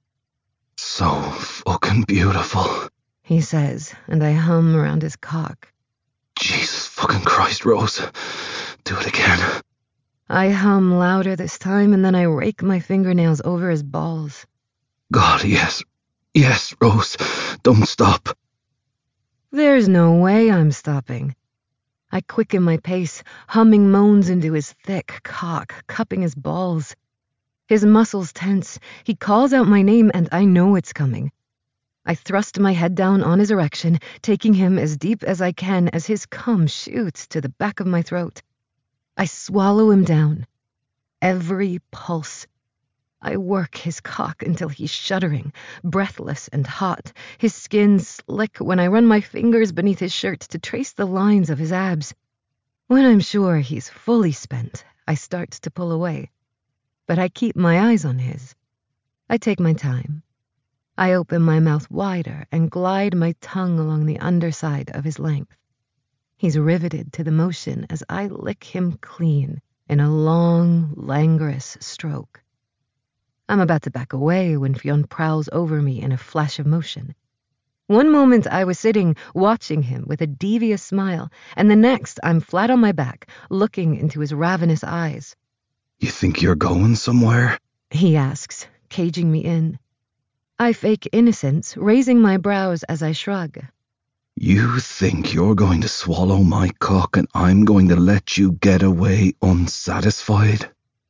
S1: So fucking beautiful,
S2: he says, and I hum around his cock.
S1: Jesus fucking Christ, Rose. Do it again.
S2: I hum louder this time, and then I rake my fingernails over his balls.
S1: God, yes. Yes, Rose. Don't stop.
S2: There's no way I'm stopping. I quicken my pace, humming moans into his thick cock, cupping his balls. His muscles tense. He calls out my name, and I know it's coming. I thrust my head down on his erection, taking him as deep as I can as his cum shoots to the back of my throat. I swallow him down. Every pulse. I work his cock until he's shuddering, breathless and hot, his skin slick when I run my fingers beneath his shirt to trace the lines of his abs. When I'm sure he's fully spent, I start to pull away. But I keep my eyes on his. I take my time. I open my mouth wider and glide my tongue along the underside of his length. He's riveted to the motion as I lick him clean in a long, languorous stroke. I'm about to back away when Fionn prowls over me in a flash of motion. One moment I was sitting, watching him with a devious smile, and the next I'm flat on my back, looking into his ravenous eyes.
S1: You think you're going somewhere?
S2: He asks, caging me in. I fake innocence, raising my brows as I shrug.
S1: You think you're going to swallow my cock and I'm going to let you get away unsatisfied?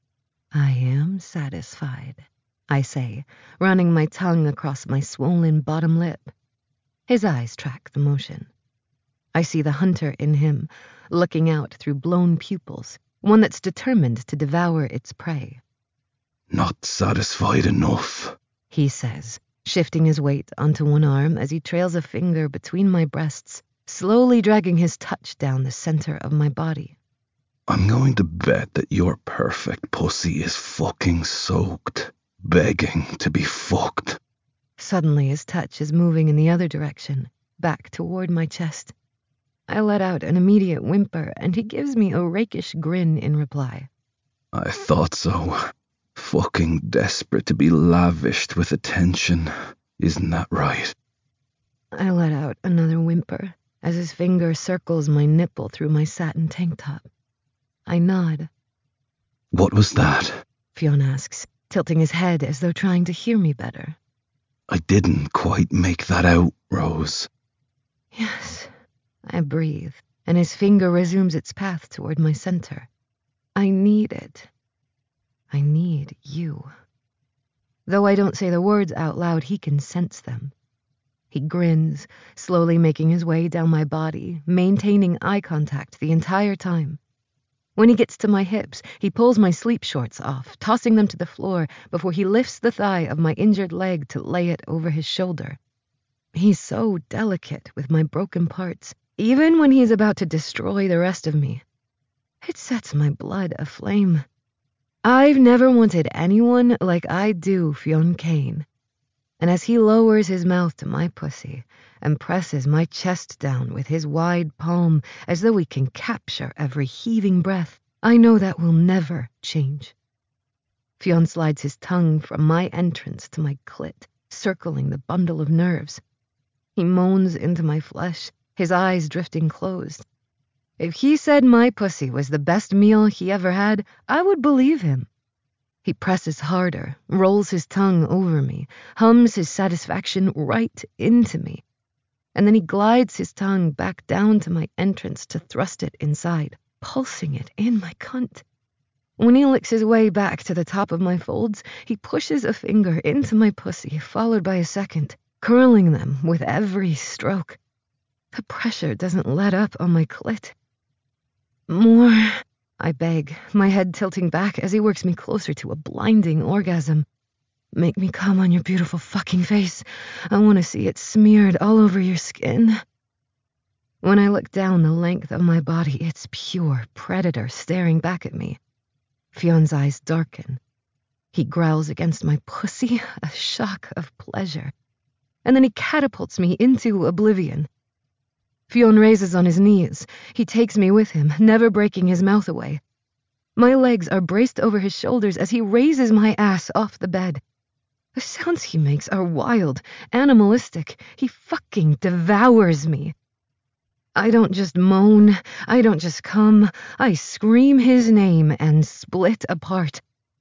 S2: I am satisfied, I say, running my tongue across my swollen bottom lip. His eyes track the motion. I see the hunter in him, looking out through blown pupils, one that's determined to devour its prey.
S1: Not satisfied enough,
S2: he says, shifting his weight onto one arm as he trails a finger between my breasts, slowly dragging his touch down the center of my body.
S1: I'm going to bet that your perfect pussy is fucking soaked, begging to be fucked.
S2: Suddenly his touch is moving in the other direction, back toward my chest. I let out an immediate whimper, and he gives me a rakish grin in reply.
S1: I thought so. Fucking desperate to be lavished with attention. Isn't that right?
S2: I let out another whimper as his finger circles my nipple through my satin tank top. I nod.
S1: What was that?
S2: Fionn asks, tilting his head as though trying to hear me better.
S1: I didn't quite make that out, Rose.
S2: Yes. I breathe, and his finger resumes its path toward my center. I need it. I need you. Though I don't say the words out loud, he can sense them. He grins, slowly making his way down my body, maintaining eye contact the entire time. When he gets to my hips, he pulls my sleep shorts off, tossing them to the floor before he lifts the thigh of my injured leg to lay it over his shoulder. He's so delicate with my broken parts, even when he's about to destroy the rest of me. It sets my blood aflame. I've never wanted anyone like I do Fionn Kane. And as he lowers his mouth to my pussy and presses my chest down with his wide palm as though he can capture every heaving breath, I know that will never change. Fionn slides his tongue from my entrance to my clit, circling the bundle of nerves. He moans into my flesh, his eyes drifting closed. If he said my pussy was the best meal he ever had, I would believe him. He presses harder, rolls his tongue over me, hums his satisfaction right into me, and then he glides his tongue back down to my entrance to thrust it inside, pulsing it in my cunt. When he licks his way back to the top of my folds, he pushes a finger into my pussy, followed by a second, curling them with every stroke. The pressure doesn't let up on my clit. More, I beg, my head tilting back as he works me closer to a blinding orgasm. Make me come on your beautiful fucking face. I want to see it smeared all over your skin. When I look down the length of my body, it's pure predator staring back at me. Fionn's eyes darken. He growls against my pussy, a shock of pleasure. And then he catapults me into oblivion. Fionn raises on his knees. He takes me with him, never breaking his mouth away. My legs are braced over his shoulders as he raises my ass off the bed. The sounds he makes are wild, animalistic. He fucking devours me. I don't just moan. I don't just come. I scream his name and split apart.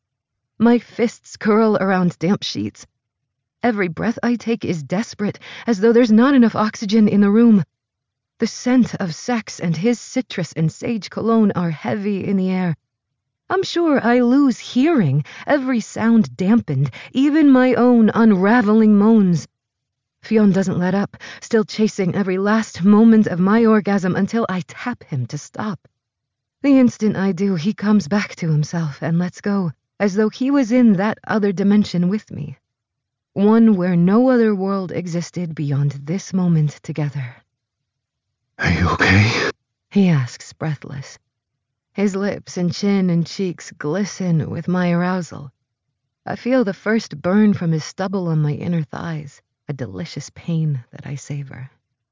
S2: My fists curl around damp sheets. Every breath I take is desperate, as though there's not enough oxygen in the room. The scent of sex and his citrus and sage cologne are heavy in the air. I'm sure I lose hearing, every sound dampened, even my own unraveling moans. Fionn doesn't let up, still chasing every last moment of my orgasm until I tap him to stop. The instant I do, he comes back to himself and lets go, as though he was in that other dimension with me. One where no other world existed beyond this moment together.
S1: Are you okay?
S2: He asks, breathless. His lips and chin and cheeks glisten with my arousal. I feel the first burn from his stubble on my inner thighs, a delicious pain that I savor.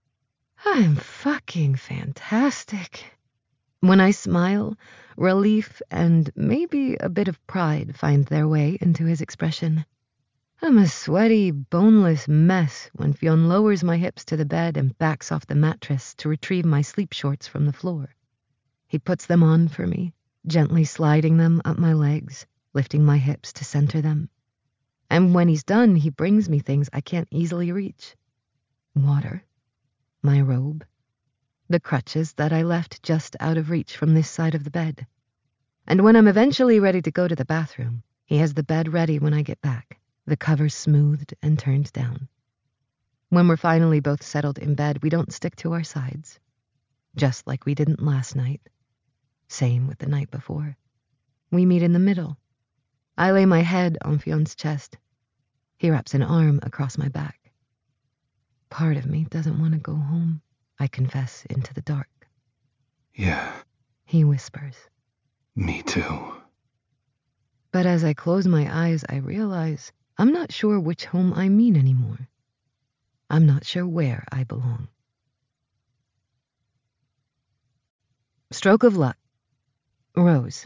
S2: I'm fucking fantastic. When I smile, relief and maybe a bit of pride find their way into his expression. I'm a sweaty, boneless mess when Fionn lowers my hips to the bed and backs off the mattress to retrieve my sleep shorts from the floor. He puts them on for me, gently sliding them up my legs, lifting my hips to center them. And when he's done, he brings me things I can't easily reach. Water, my robe, the crutches that I left just out of reach from this side of the bed. And when I'm eventually ready to go to the bathroom, he has the bed ready when I get back, the covers smoothed and turned down. When we're finally both settled in bed, we don't stick to our sides, just like we didn't last night. Same with the night before. We meet in the middle. I lay my head on Fionn's chest. He wraps an arm across my back. Part of me doesn't want to go home, I confess into the dark.
S1: Yeah.
S2: He whispers.
S1: Me too.
S2: But as I close my eyes, I realize I'm not sure which home I mean anymore. I'm not sure where I belong. Stroke of luck. Rose.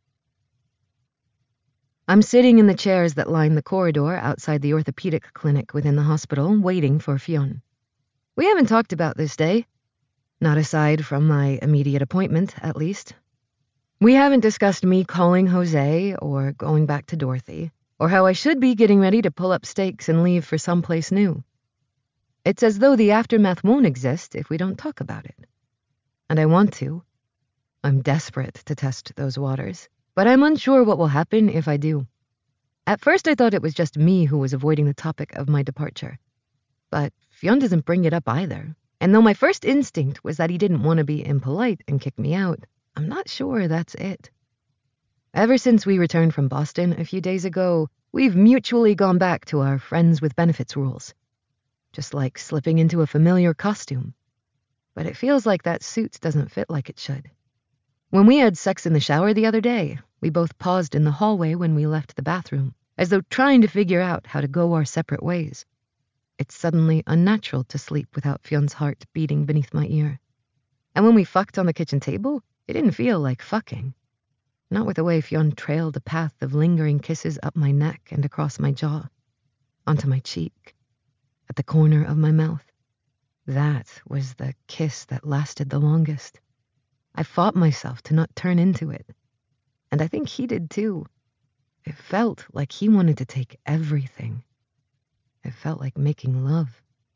S2: I'm sitting in the chairs that line the corridor outside the orthopedic clinic within the hospital, waiting for Fionn. We haven't talked about this day. Not aside from my immediate appointment, at least. We haven't discussed me calling Jose or going back to Dorothy, or how I should be getting ready to pull up stakes and leave for someplace new. It's as though the aftermath won't exist if we don't talk about it. And I want to. I'm desperate to test those waters, but I'm unsure what will happen if I do. At first I thought it was just me who was avoiding the topic of my departure. But Fionn doesn't bring it up either, and though my first instinct was that he didn't want to be impolite and kick me out, I'm not sure that's it. Ever since we returned from Boston a few days ago, we've mutually gone back to our friends with benefits rules. Just like slipping into a familiar costume. But it feels like that suit doesn't fit like it should. When we had sex in the shower the other day, we both paused in the hallway when we left the bathroom, as though trying to figure out how to go our separate ways. It's suddenly unnatural to sleep without Fionn's heart beating beneath my ear. And when we fucked on the kitchen table, it didn't feel like fucking. Not with the way Fionn trailed a path of lingering kisses up my neck and across my jaw, onto my cheek, at the corner of my mouth. That was the kiss that lasted the longest. I fought myself to not turn into it. And I think he did too. It felt like he wanted to take everything. It felt like making love.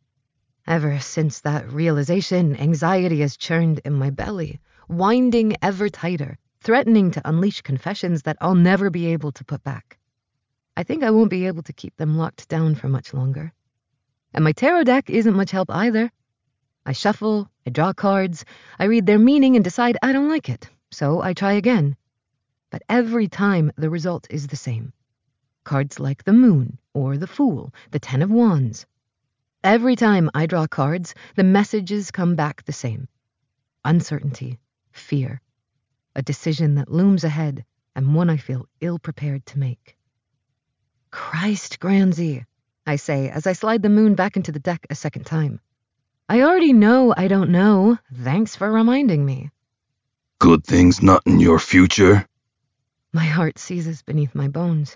S2: Ever since that realization, anxiety has churned in my belly, winding ever tighter, threatening to unleash confessions that I'll never be able to put back. I think I won't be able to keep them locked down for much longer. And my tarot deck isn't much help either. I shuffle, I draw cards, I read their meaning and decide I don't like it, so I try again. But every time the result is the same. Cards like the Moon, or the Fool, the Ten of Wands. Every time I draw cards, the messages come back the same. Uncertainty, fear, a decision that looms ahead, and one I feel ill-prepared to make. Christ, Granzy, I say as I slide the Moon back into the deck a second time. I already know I don't know. Thanks for reminding me.
S1: Good things not in your future?
S2: My heart seizes beneath my bones.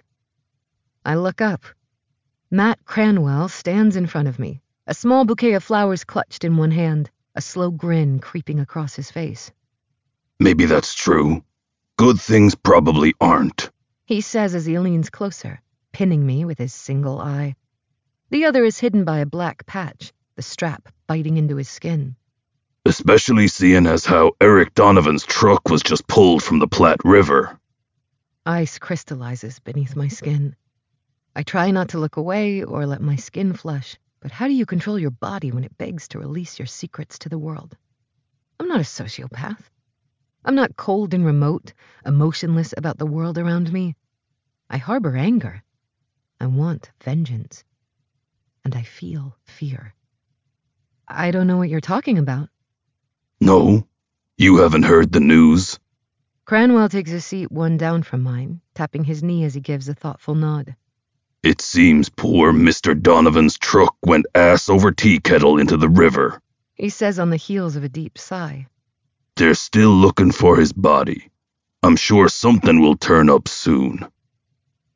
S2: I look up. Matt Cranwell stands in front of me, a small bouquet of flowers clutched in one hand, a slow grin creeping across his face.
S1: Maybe that's true. Good things probably aren't,
S2: he says as he leans closer, pinning me with his single eye. The other is hidden by a black patch, the strap biting into his skin.
S1: Especially seeing as how Eric Donovan's truck was just pulled from the Platte River.
S2: Ice crystallizes beneath my skin. I try not to look away or let my skin flush, but how do you control your body when it begs to release your secrets to the world? I'm not a sociopath. I'm not cold and remote, emotionless about the world around me. I harbor anger. I want vengeance. And I feel fear. I don't know what you're talking about.
S1: No? You haven't heard the news?
S2: Cranwell takes a seat one down from mine, tapping his knee as he gives a thoughtful nod.
S1: It seems poor Mister Donovan's truck went ass over tea kettle into the river,
S2: he says on the heels of a deep sigh.
S1: They're still looking for his body. I'm sure something will turn up soon.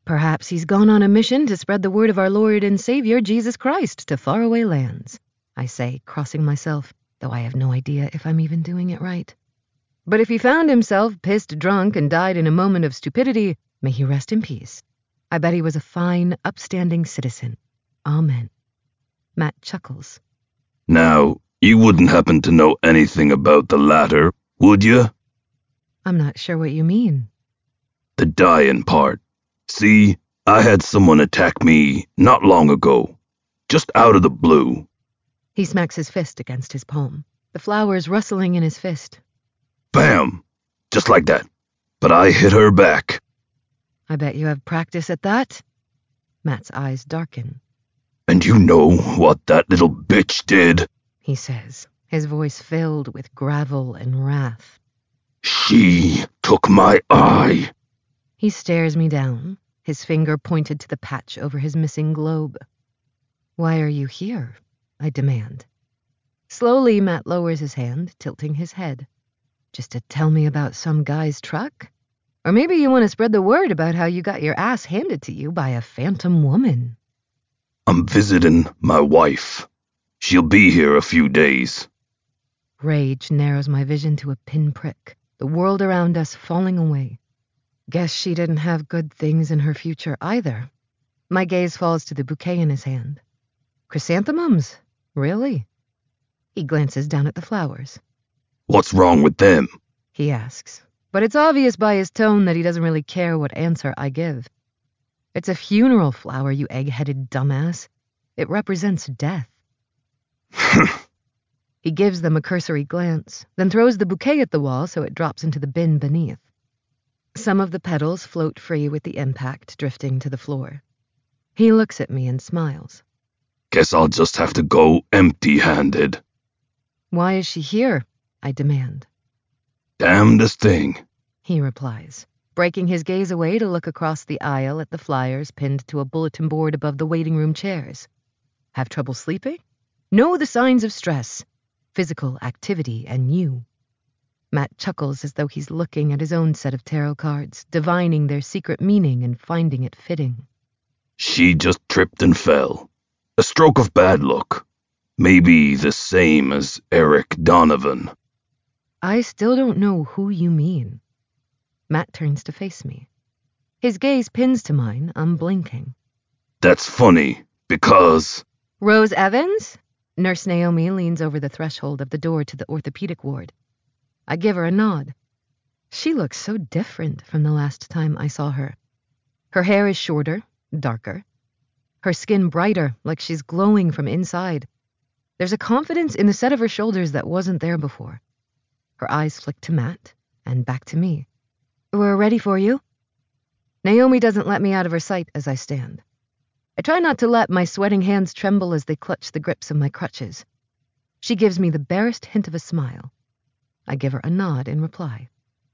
S2: Perhaps he's gone on a mission to spread the word of our Lord and Savior Jesus Christ to faraway lands, I say, crossing myself, though I have no idea if I'm even doing it right. But if he found himself pissed drunk and died in a moment of stupidity, may he rest in peace. I bet he was a fine, upstanding citizen. Amen. Matt chuckles.
S3: Now, you wouldn't happen to know anything about the latter, would you?
S2: I'm not sure what you mean.
S3: The dying part. See, I had someone attack me not long ago, just out of the blue.
S2: He smacks his fist against his palm, the flowers rustling in his fist.
S3: Bam! Just like that. But I hit her back.
S2: I bet you have practice at that. Matt's eyes darken.
S3: And you know what that little bitch did?
S2: He says, his voice filled with gravel and wrath.
S3: She took my eye.
S2: He stares me down, his finger pointed to the patch over his missing globe. Why are you here? I demand. Slowly, Matt lowers his hand, tilting his head. Just to tell me about some guy's truck? Or maybe you want to spread the word about how you got your ass handed to you by a phantom woman.
S3: I'm visiting my wife. She'll be here a few days.
S2: Rage narrows my vision to a pinprick, the world around us falling away. Guess she didn't have good things in her future either. My gaze falls to the bouquet in his hand. Chrysanthemums? Really? He glances down at the flowers.
S3: What's wrong with them?
S2: He asks, but it's obvious by his tone that he doesn't really care what answer I give. It's a funeral flower, you egg-headed dumbass. It represents death. He gives them a cursory glance, then throws the bouquet at the wall so it drops into the bin beneath. Some of the petals float free with the impact, drifting to the floor. He looks at me and smiles.
S3: Guess I'll just have to go empty-handed.
S2: Why is she here? I demand.
S3: Damnedest thing.
S2: He replies, breaking his gaze away to look across the aisle at the flyers pinned to a bulletin board above the waiting room chairs. Have trouble sleeping? Know the signs of stress. Physical activity and you. Matt chuckles as though he's looking at his own set of tarot cards, divining their secret meaning and finding it fitting.
S3: She just tripped and fell. A stroke of bad luck. Maybe the same as Eric Donovan.
S2: I still don't know who you mean. Matt turns to face me. His gaze pins to mine, unblinking.
S3: That's funny, because...
S2: Rose Evans? Nurse Naomi leans over the threshold of the door to the orthopedic ward. I give her a nod. She looks so different from the last time I saw her. Her hair is shorter, darker. Her skin brighter, like she's glowing from inside. There's a confidence in the set of her shoulders that wasn't there before. Her eyes flick to Matt, and back to me. We're ready for you. Naomi doesn't let me out of her sight as I stand. I try not to let my sweating hands tremble as they clutch the grips of my crutches. She gives me the barest hint of a smile. I give her a nod in reply.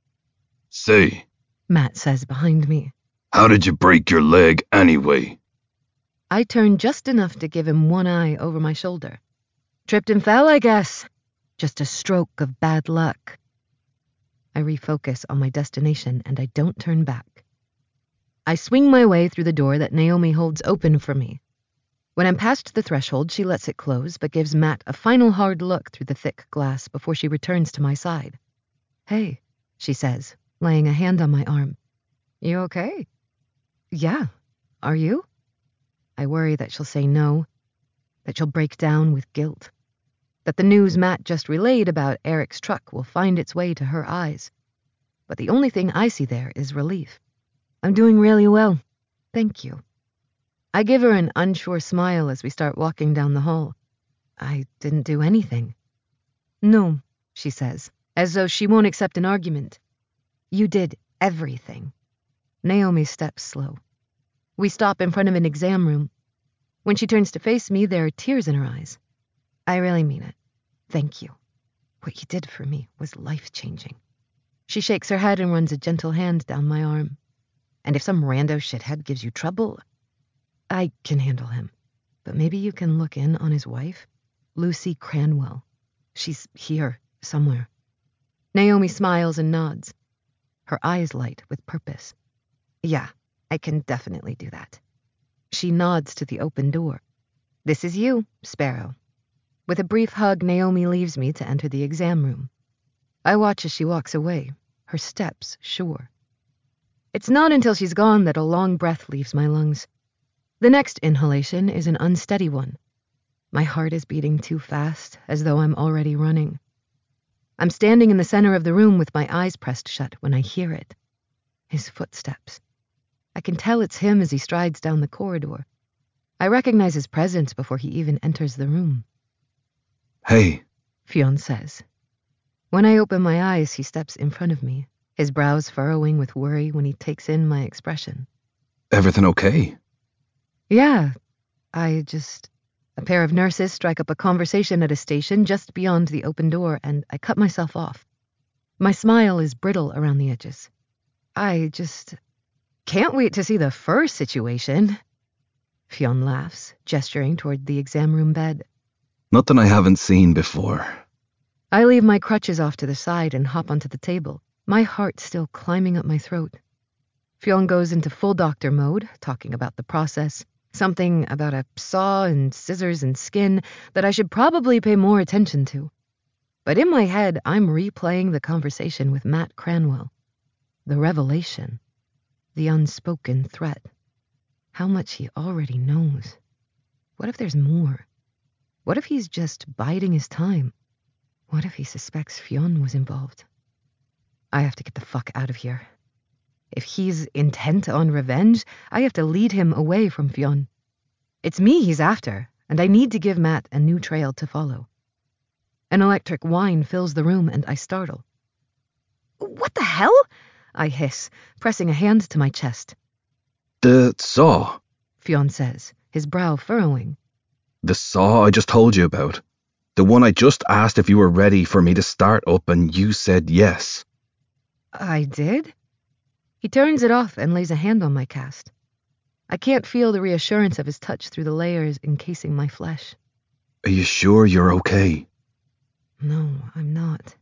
S3: Say,
S2: Matt says behind me.
S3: How did you break your leg anyway?
S2: I turn just enough to give him one eye over my shoulder. Tripped and fell, I guess. Just a stroke of bad luck. I refocus on my destination and I don't turn back. I swing my way through the door that Naomi holds open for me. When I'm past the threshold, she lets it close, but gives Matt a final hard look through the thick glass before she returns to my side. Hey, she says, laying a hand on my arm. You okay? Yeah. Are you? I worry that she'll say no, that she'll break down with guilt, that the news Matt just relayed about Eric's truck will find its way to her eyes. But the only thing I see there is relief. I'm doing really well. Thank you. I give her an unsure smile as we start walking down the hall. I didn't do anything. No, she says, as though she won't accept an argument. You did everything. Naomi steps slow. We stop in front of an exam room. When she turns to face me, there are tears in her eyes. I really mean it. Thank you. What you did for me was life-changing. She shakes her head and runs a gentle hand down my arm. And if some rando shithead gives you trouble, I can handle him. But maybe you can look in on his wife, Lucy Cranwell. She's here, somewhere. Naomi smiles and nods. Her eyes light with purpose. Yeah, I can definitely do that. She nods to the open door. This is you, Sparrow. With a brief hug, Naomi leaves me to enter the exam room. I watch as she walks away, her steps sure. It's not until she's gone that a long breath leaves my lungs. The next inhalation is an unsteady one. My heart is beating too fast, as though I'm already running. I'm standing in the center of the room with my eyes pressed shut when I hear it. His footsteps. I can tell it's him as he strides down the corridor. I recognize his presence before he even enters the room.
S1: Hey,
S2: Fionn says. When I open my eyes, he steps in front of me, his brows furrowing with worry when he takes in my expression.
S1: everything okay?
S2: Yeah, I just... A pair of nurses strike up a conversation at a station just beyond the open door, and I cut myself off. My smile is brittle around the edges. I just... can't wait to see the fur situation. Fionn laughs, gesturing toward the exam room bed.
S1: Nothing I haven't seen before.
S2: I leave my crutches off to the side and hop onto the table, my heart still climbing up my throat. Fionn goes into full doctor mode, talking about the process, something about a saw and scissors and skin that I should probably pay more attention to. But in my head, I'm replaying the conversation with Matt Cranwell. The revelation. The unspoken threat. How much he already knows. What if there's more? What if he's just biding his time? What if he suspects Fionn was involved? I have to get the fuck out of here. If he's intent on revenge, I have to lead him away from Fionn. It's me he's after, and I need to give Matt a new trail to follow. An electric whine fills the room, and I startle. What the hell? I hiss, pressing a hand to my chest.
S1: The saw.
S2: Fionn says, his brow furrowing.
S1: The saw I just told you about. The one I just asked if you were ready for me to start up and you said yes.
S2: I did? He turns it off and lays a hand on my cast. I can't feel the reassurance of his touch through the layers encasing my flesh.
S1: Are you sure you're okay?
S2: No, I'm not.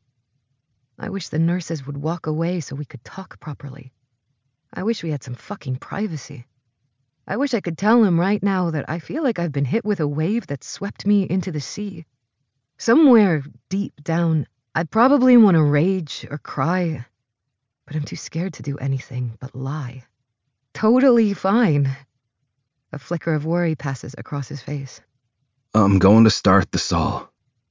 S2: I wish the nurses would walk away so we could talk properly. I wish we had some fucking privacy. I wish I could tell him right now that I feel like I've been hit with a wave that swept me into the sea. Somewhere deep down, I probably want to rage or cry, but I'm too scared to do anything but lie. Totally fine. A flicker of worry passes across his face.
S1: I'm going to start the saw.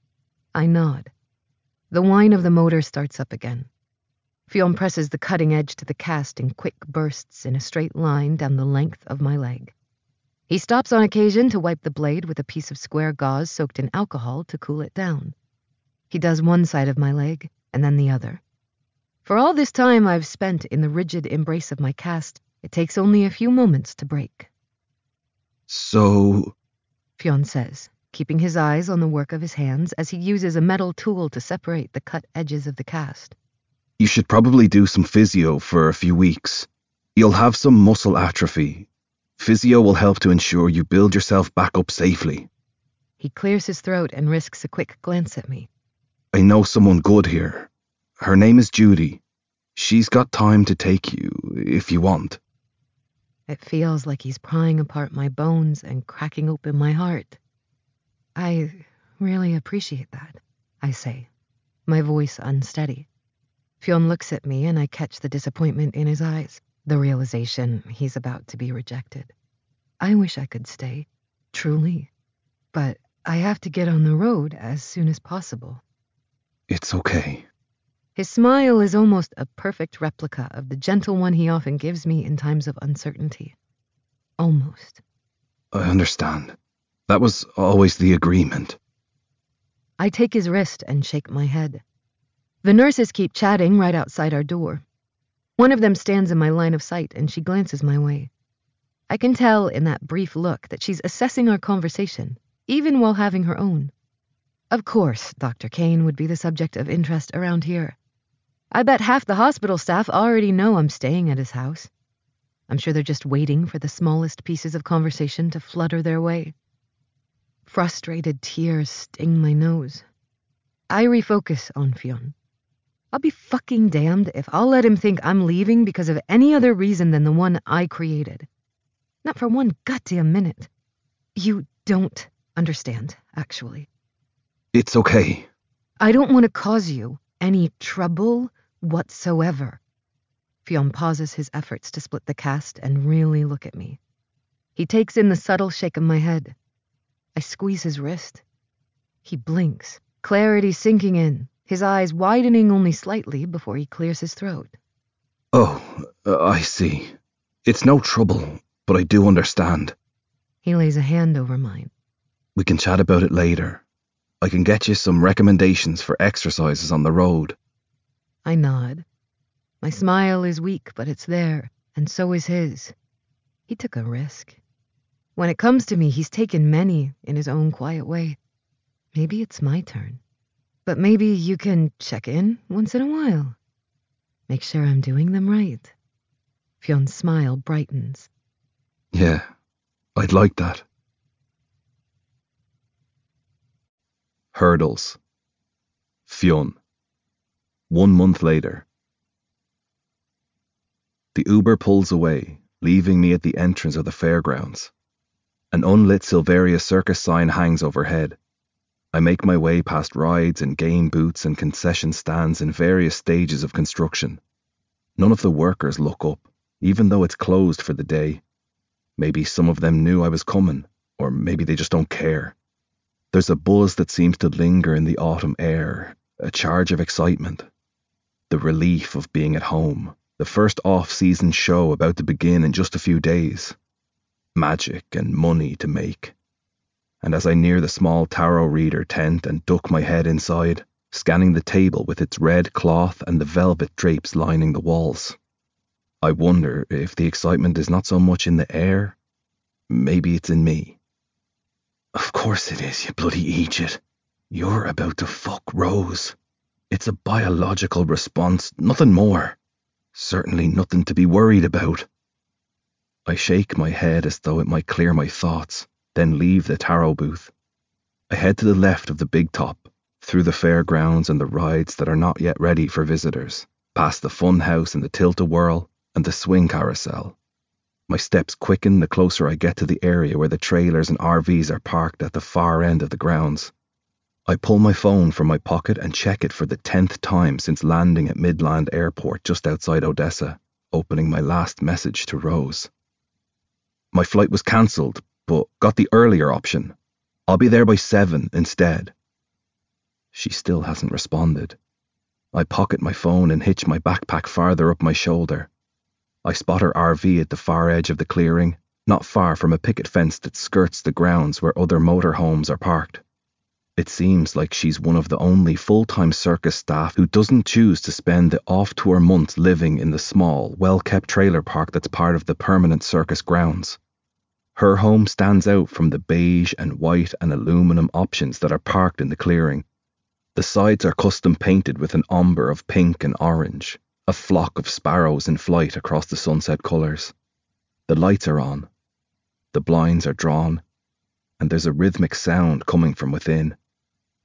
S2: I nod. The whine of the motor starts up again. Fionn presses the cutting edge to the cast in quick bursts in a straight line down the length of my leg. He stops on occasion to wipe the blade with a piece of square gauze soaked in alcohol to cool it down. He does one side of my leg, and then the other. For all this time I've spent in the rigid embrace of my cast, it takes only a few moments to break.
S1: So...
S2: Fionn says, keeping his eyes on the work of his hands as he uses a metal tool to separate the cut edges of the cast.
S1: You should probably do some physio for a few weeks. You'll have some muscle atrophy. Physio will help to ensure you build yourself back up safely.
S2: He clears his throat and risks a quick glance at me.
S1: I know someone good here. Her name is Judy. She's got time to take you, if you want.
S2: It feels like he's prying apart my bones and cracking open my heart. I really appreciate that, I say, my voice unsteady. Fionn looks at me and I catch the disappointment in his eyes, the realization he's about to be rejected. I wish I could stay, truly, but I have to get on the road as soon as possible.
S1: It's okay.
S2: His smile is almost a perfect replica of the gentle one he often gives me in times of uncertainty. Almost.
S1: I understand. That was always the agreement.
S2: I take his wrist and shake my head. The nurses keep chatting right outside our door. One of them stands in my line of sight and she glances my way. I can tell in that brief look that she's assessing our conversation, even while having her own. Of course, Doctor Kane would be the subject of interest around here. I bet half the hospital staff already know I'm staying at his house. I'm sure they're just waiting for the smallest pieces of conversation to flutter their way. Frustrated tears sting my nose. I refocus on Fionn. I'll be fucking damned if I'll let him think I'm leaving because of any other reason than the one I created. Not for one goddamn minute. You don't understand, actually.
S1: It's okay.
S2: I don't want to cause you any trouble whatsoever. Fionn pauses his efforts to split the cast and really look at me. He takes in the subtle shake of my head. I squeeze his wrist. He blinks, clarity sinking in, his eyes widening only slightly before he clears his throat.
S1: Oh, uh, I see. It's no trouble, but I do understand.
S2: He lays a hand over mine.
S1: We can chat about it later. I can get you some recommendations for exercises on the road.
S2: I nod. My smile is weak, but it's there, and so is his. He took a risk. When it comes to me, he's taken many in his own quiet way. Maybe it's my turn. But maybe you can check in once in a while. Make sure I'm doing them right. Fionn's smile brightens.
S1: Yeah, I'd like that. Hurdles. Fionn. One month later. The Uber pulls away, leaving me at the entrance of the fairgrounds. An unlit Silveria Circus sign hangs overhead. I make my way past rides and game booths and concession stands in various stages of construction. None of the workers look up, even though it's closed for the day. Maybe some of them knew I was coming, or maybe they just don't care. There's a buzz that seems to linger in the autumn air, a charge of excitement. The relief of being at home, the first off-season show about to begin in just a few days. Magic and money to make. And as I near the small tarot reader tent and duck my head inside, scanning the table with its red cloth and the velvet drapes lining the walls, I wonder if the excitement is not so much in the air. Maybe it's in me. Of course it is, you bloody idiot. You're about to fuck Rose. It's a biological response, nothing more. Certainly nothing to be worried about. I shake my head as though it might clear my thoughts, then leave the tarot booth. I head to the left of the big top, through the fairgrounds and the rides that are not yet ready for visitors, past the fun house and the tilt-a-whirl and the swing carousel. My steps quicken the closer I get to the area where the trailers and R Vs are parked at the far end of the grounds. I pull my phone from my pocket and check it for the tenth time since landing at Midland Airport just outside Odessa, opening my last message to Rose. My flight was cancelled, but got the earlier option. I'll be there by seven instead. She still hasn't responded. I pocket my phone and hitch my backpack farther up my shoulder. I spot her R V at the far edge of the clearing, not far from a picket fence that skirts the grounds where other motorhomes are parked. It seems like she's one of the only full-time circus staff who doesn't choose to spend the off-tour months living in the small, well-kept trailer park that's part of the permanent circus grounds. Her home stands out from the beige and white and aluminum options that are parked in the clearing. The sides are custom painted with an ombre of pink and orange, a flock of sparrows in flight across the sunset colours. The lights are on. The blinds are drawn, and there's a rhythmic sound coming from within.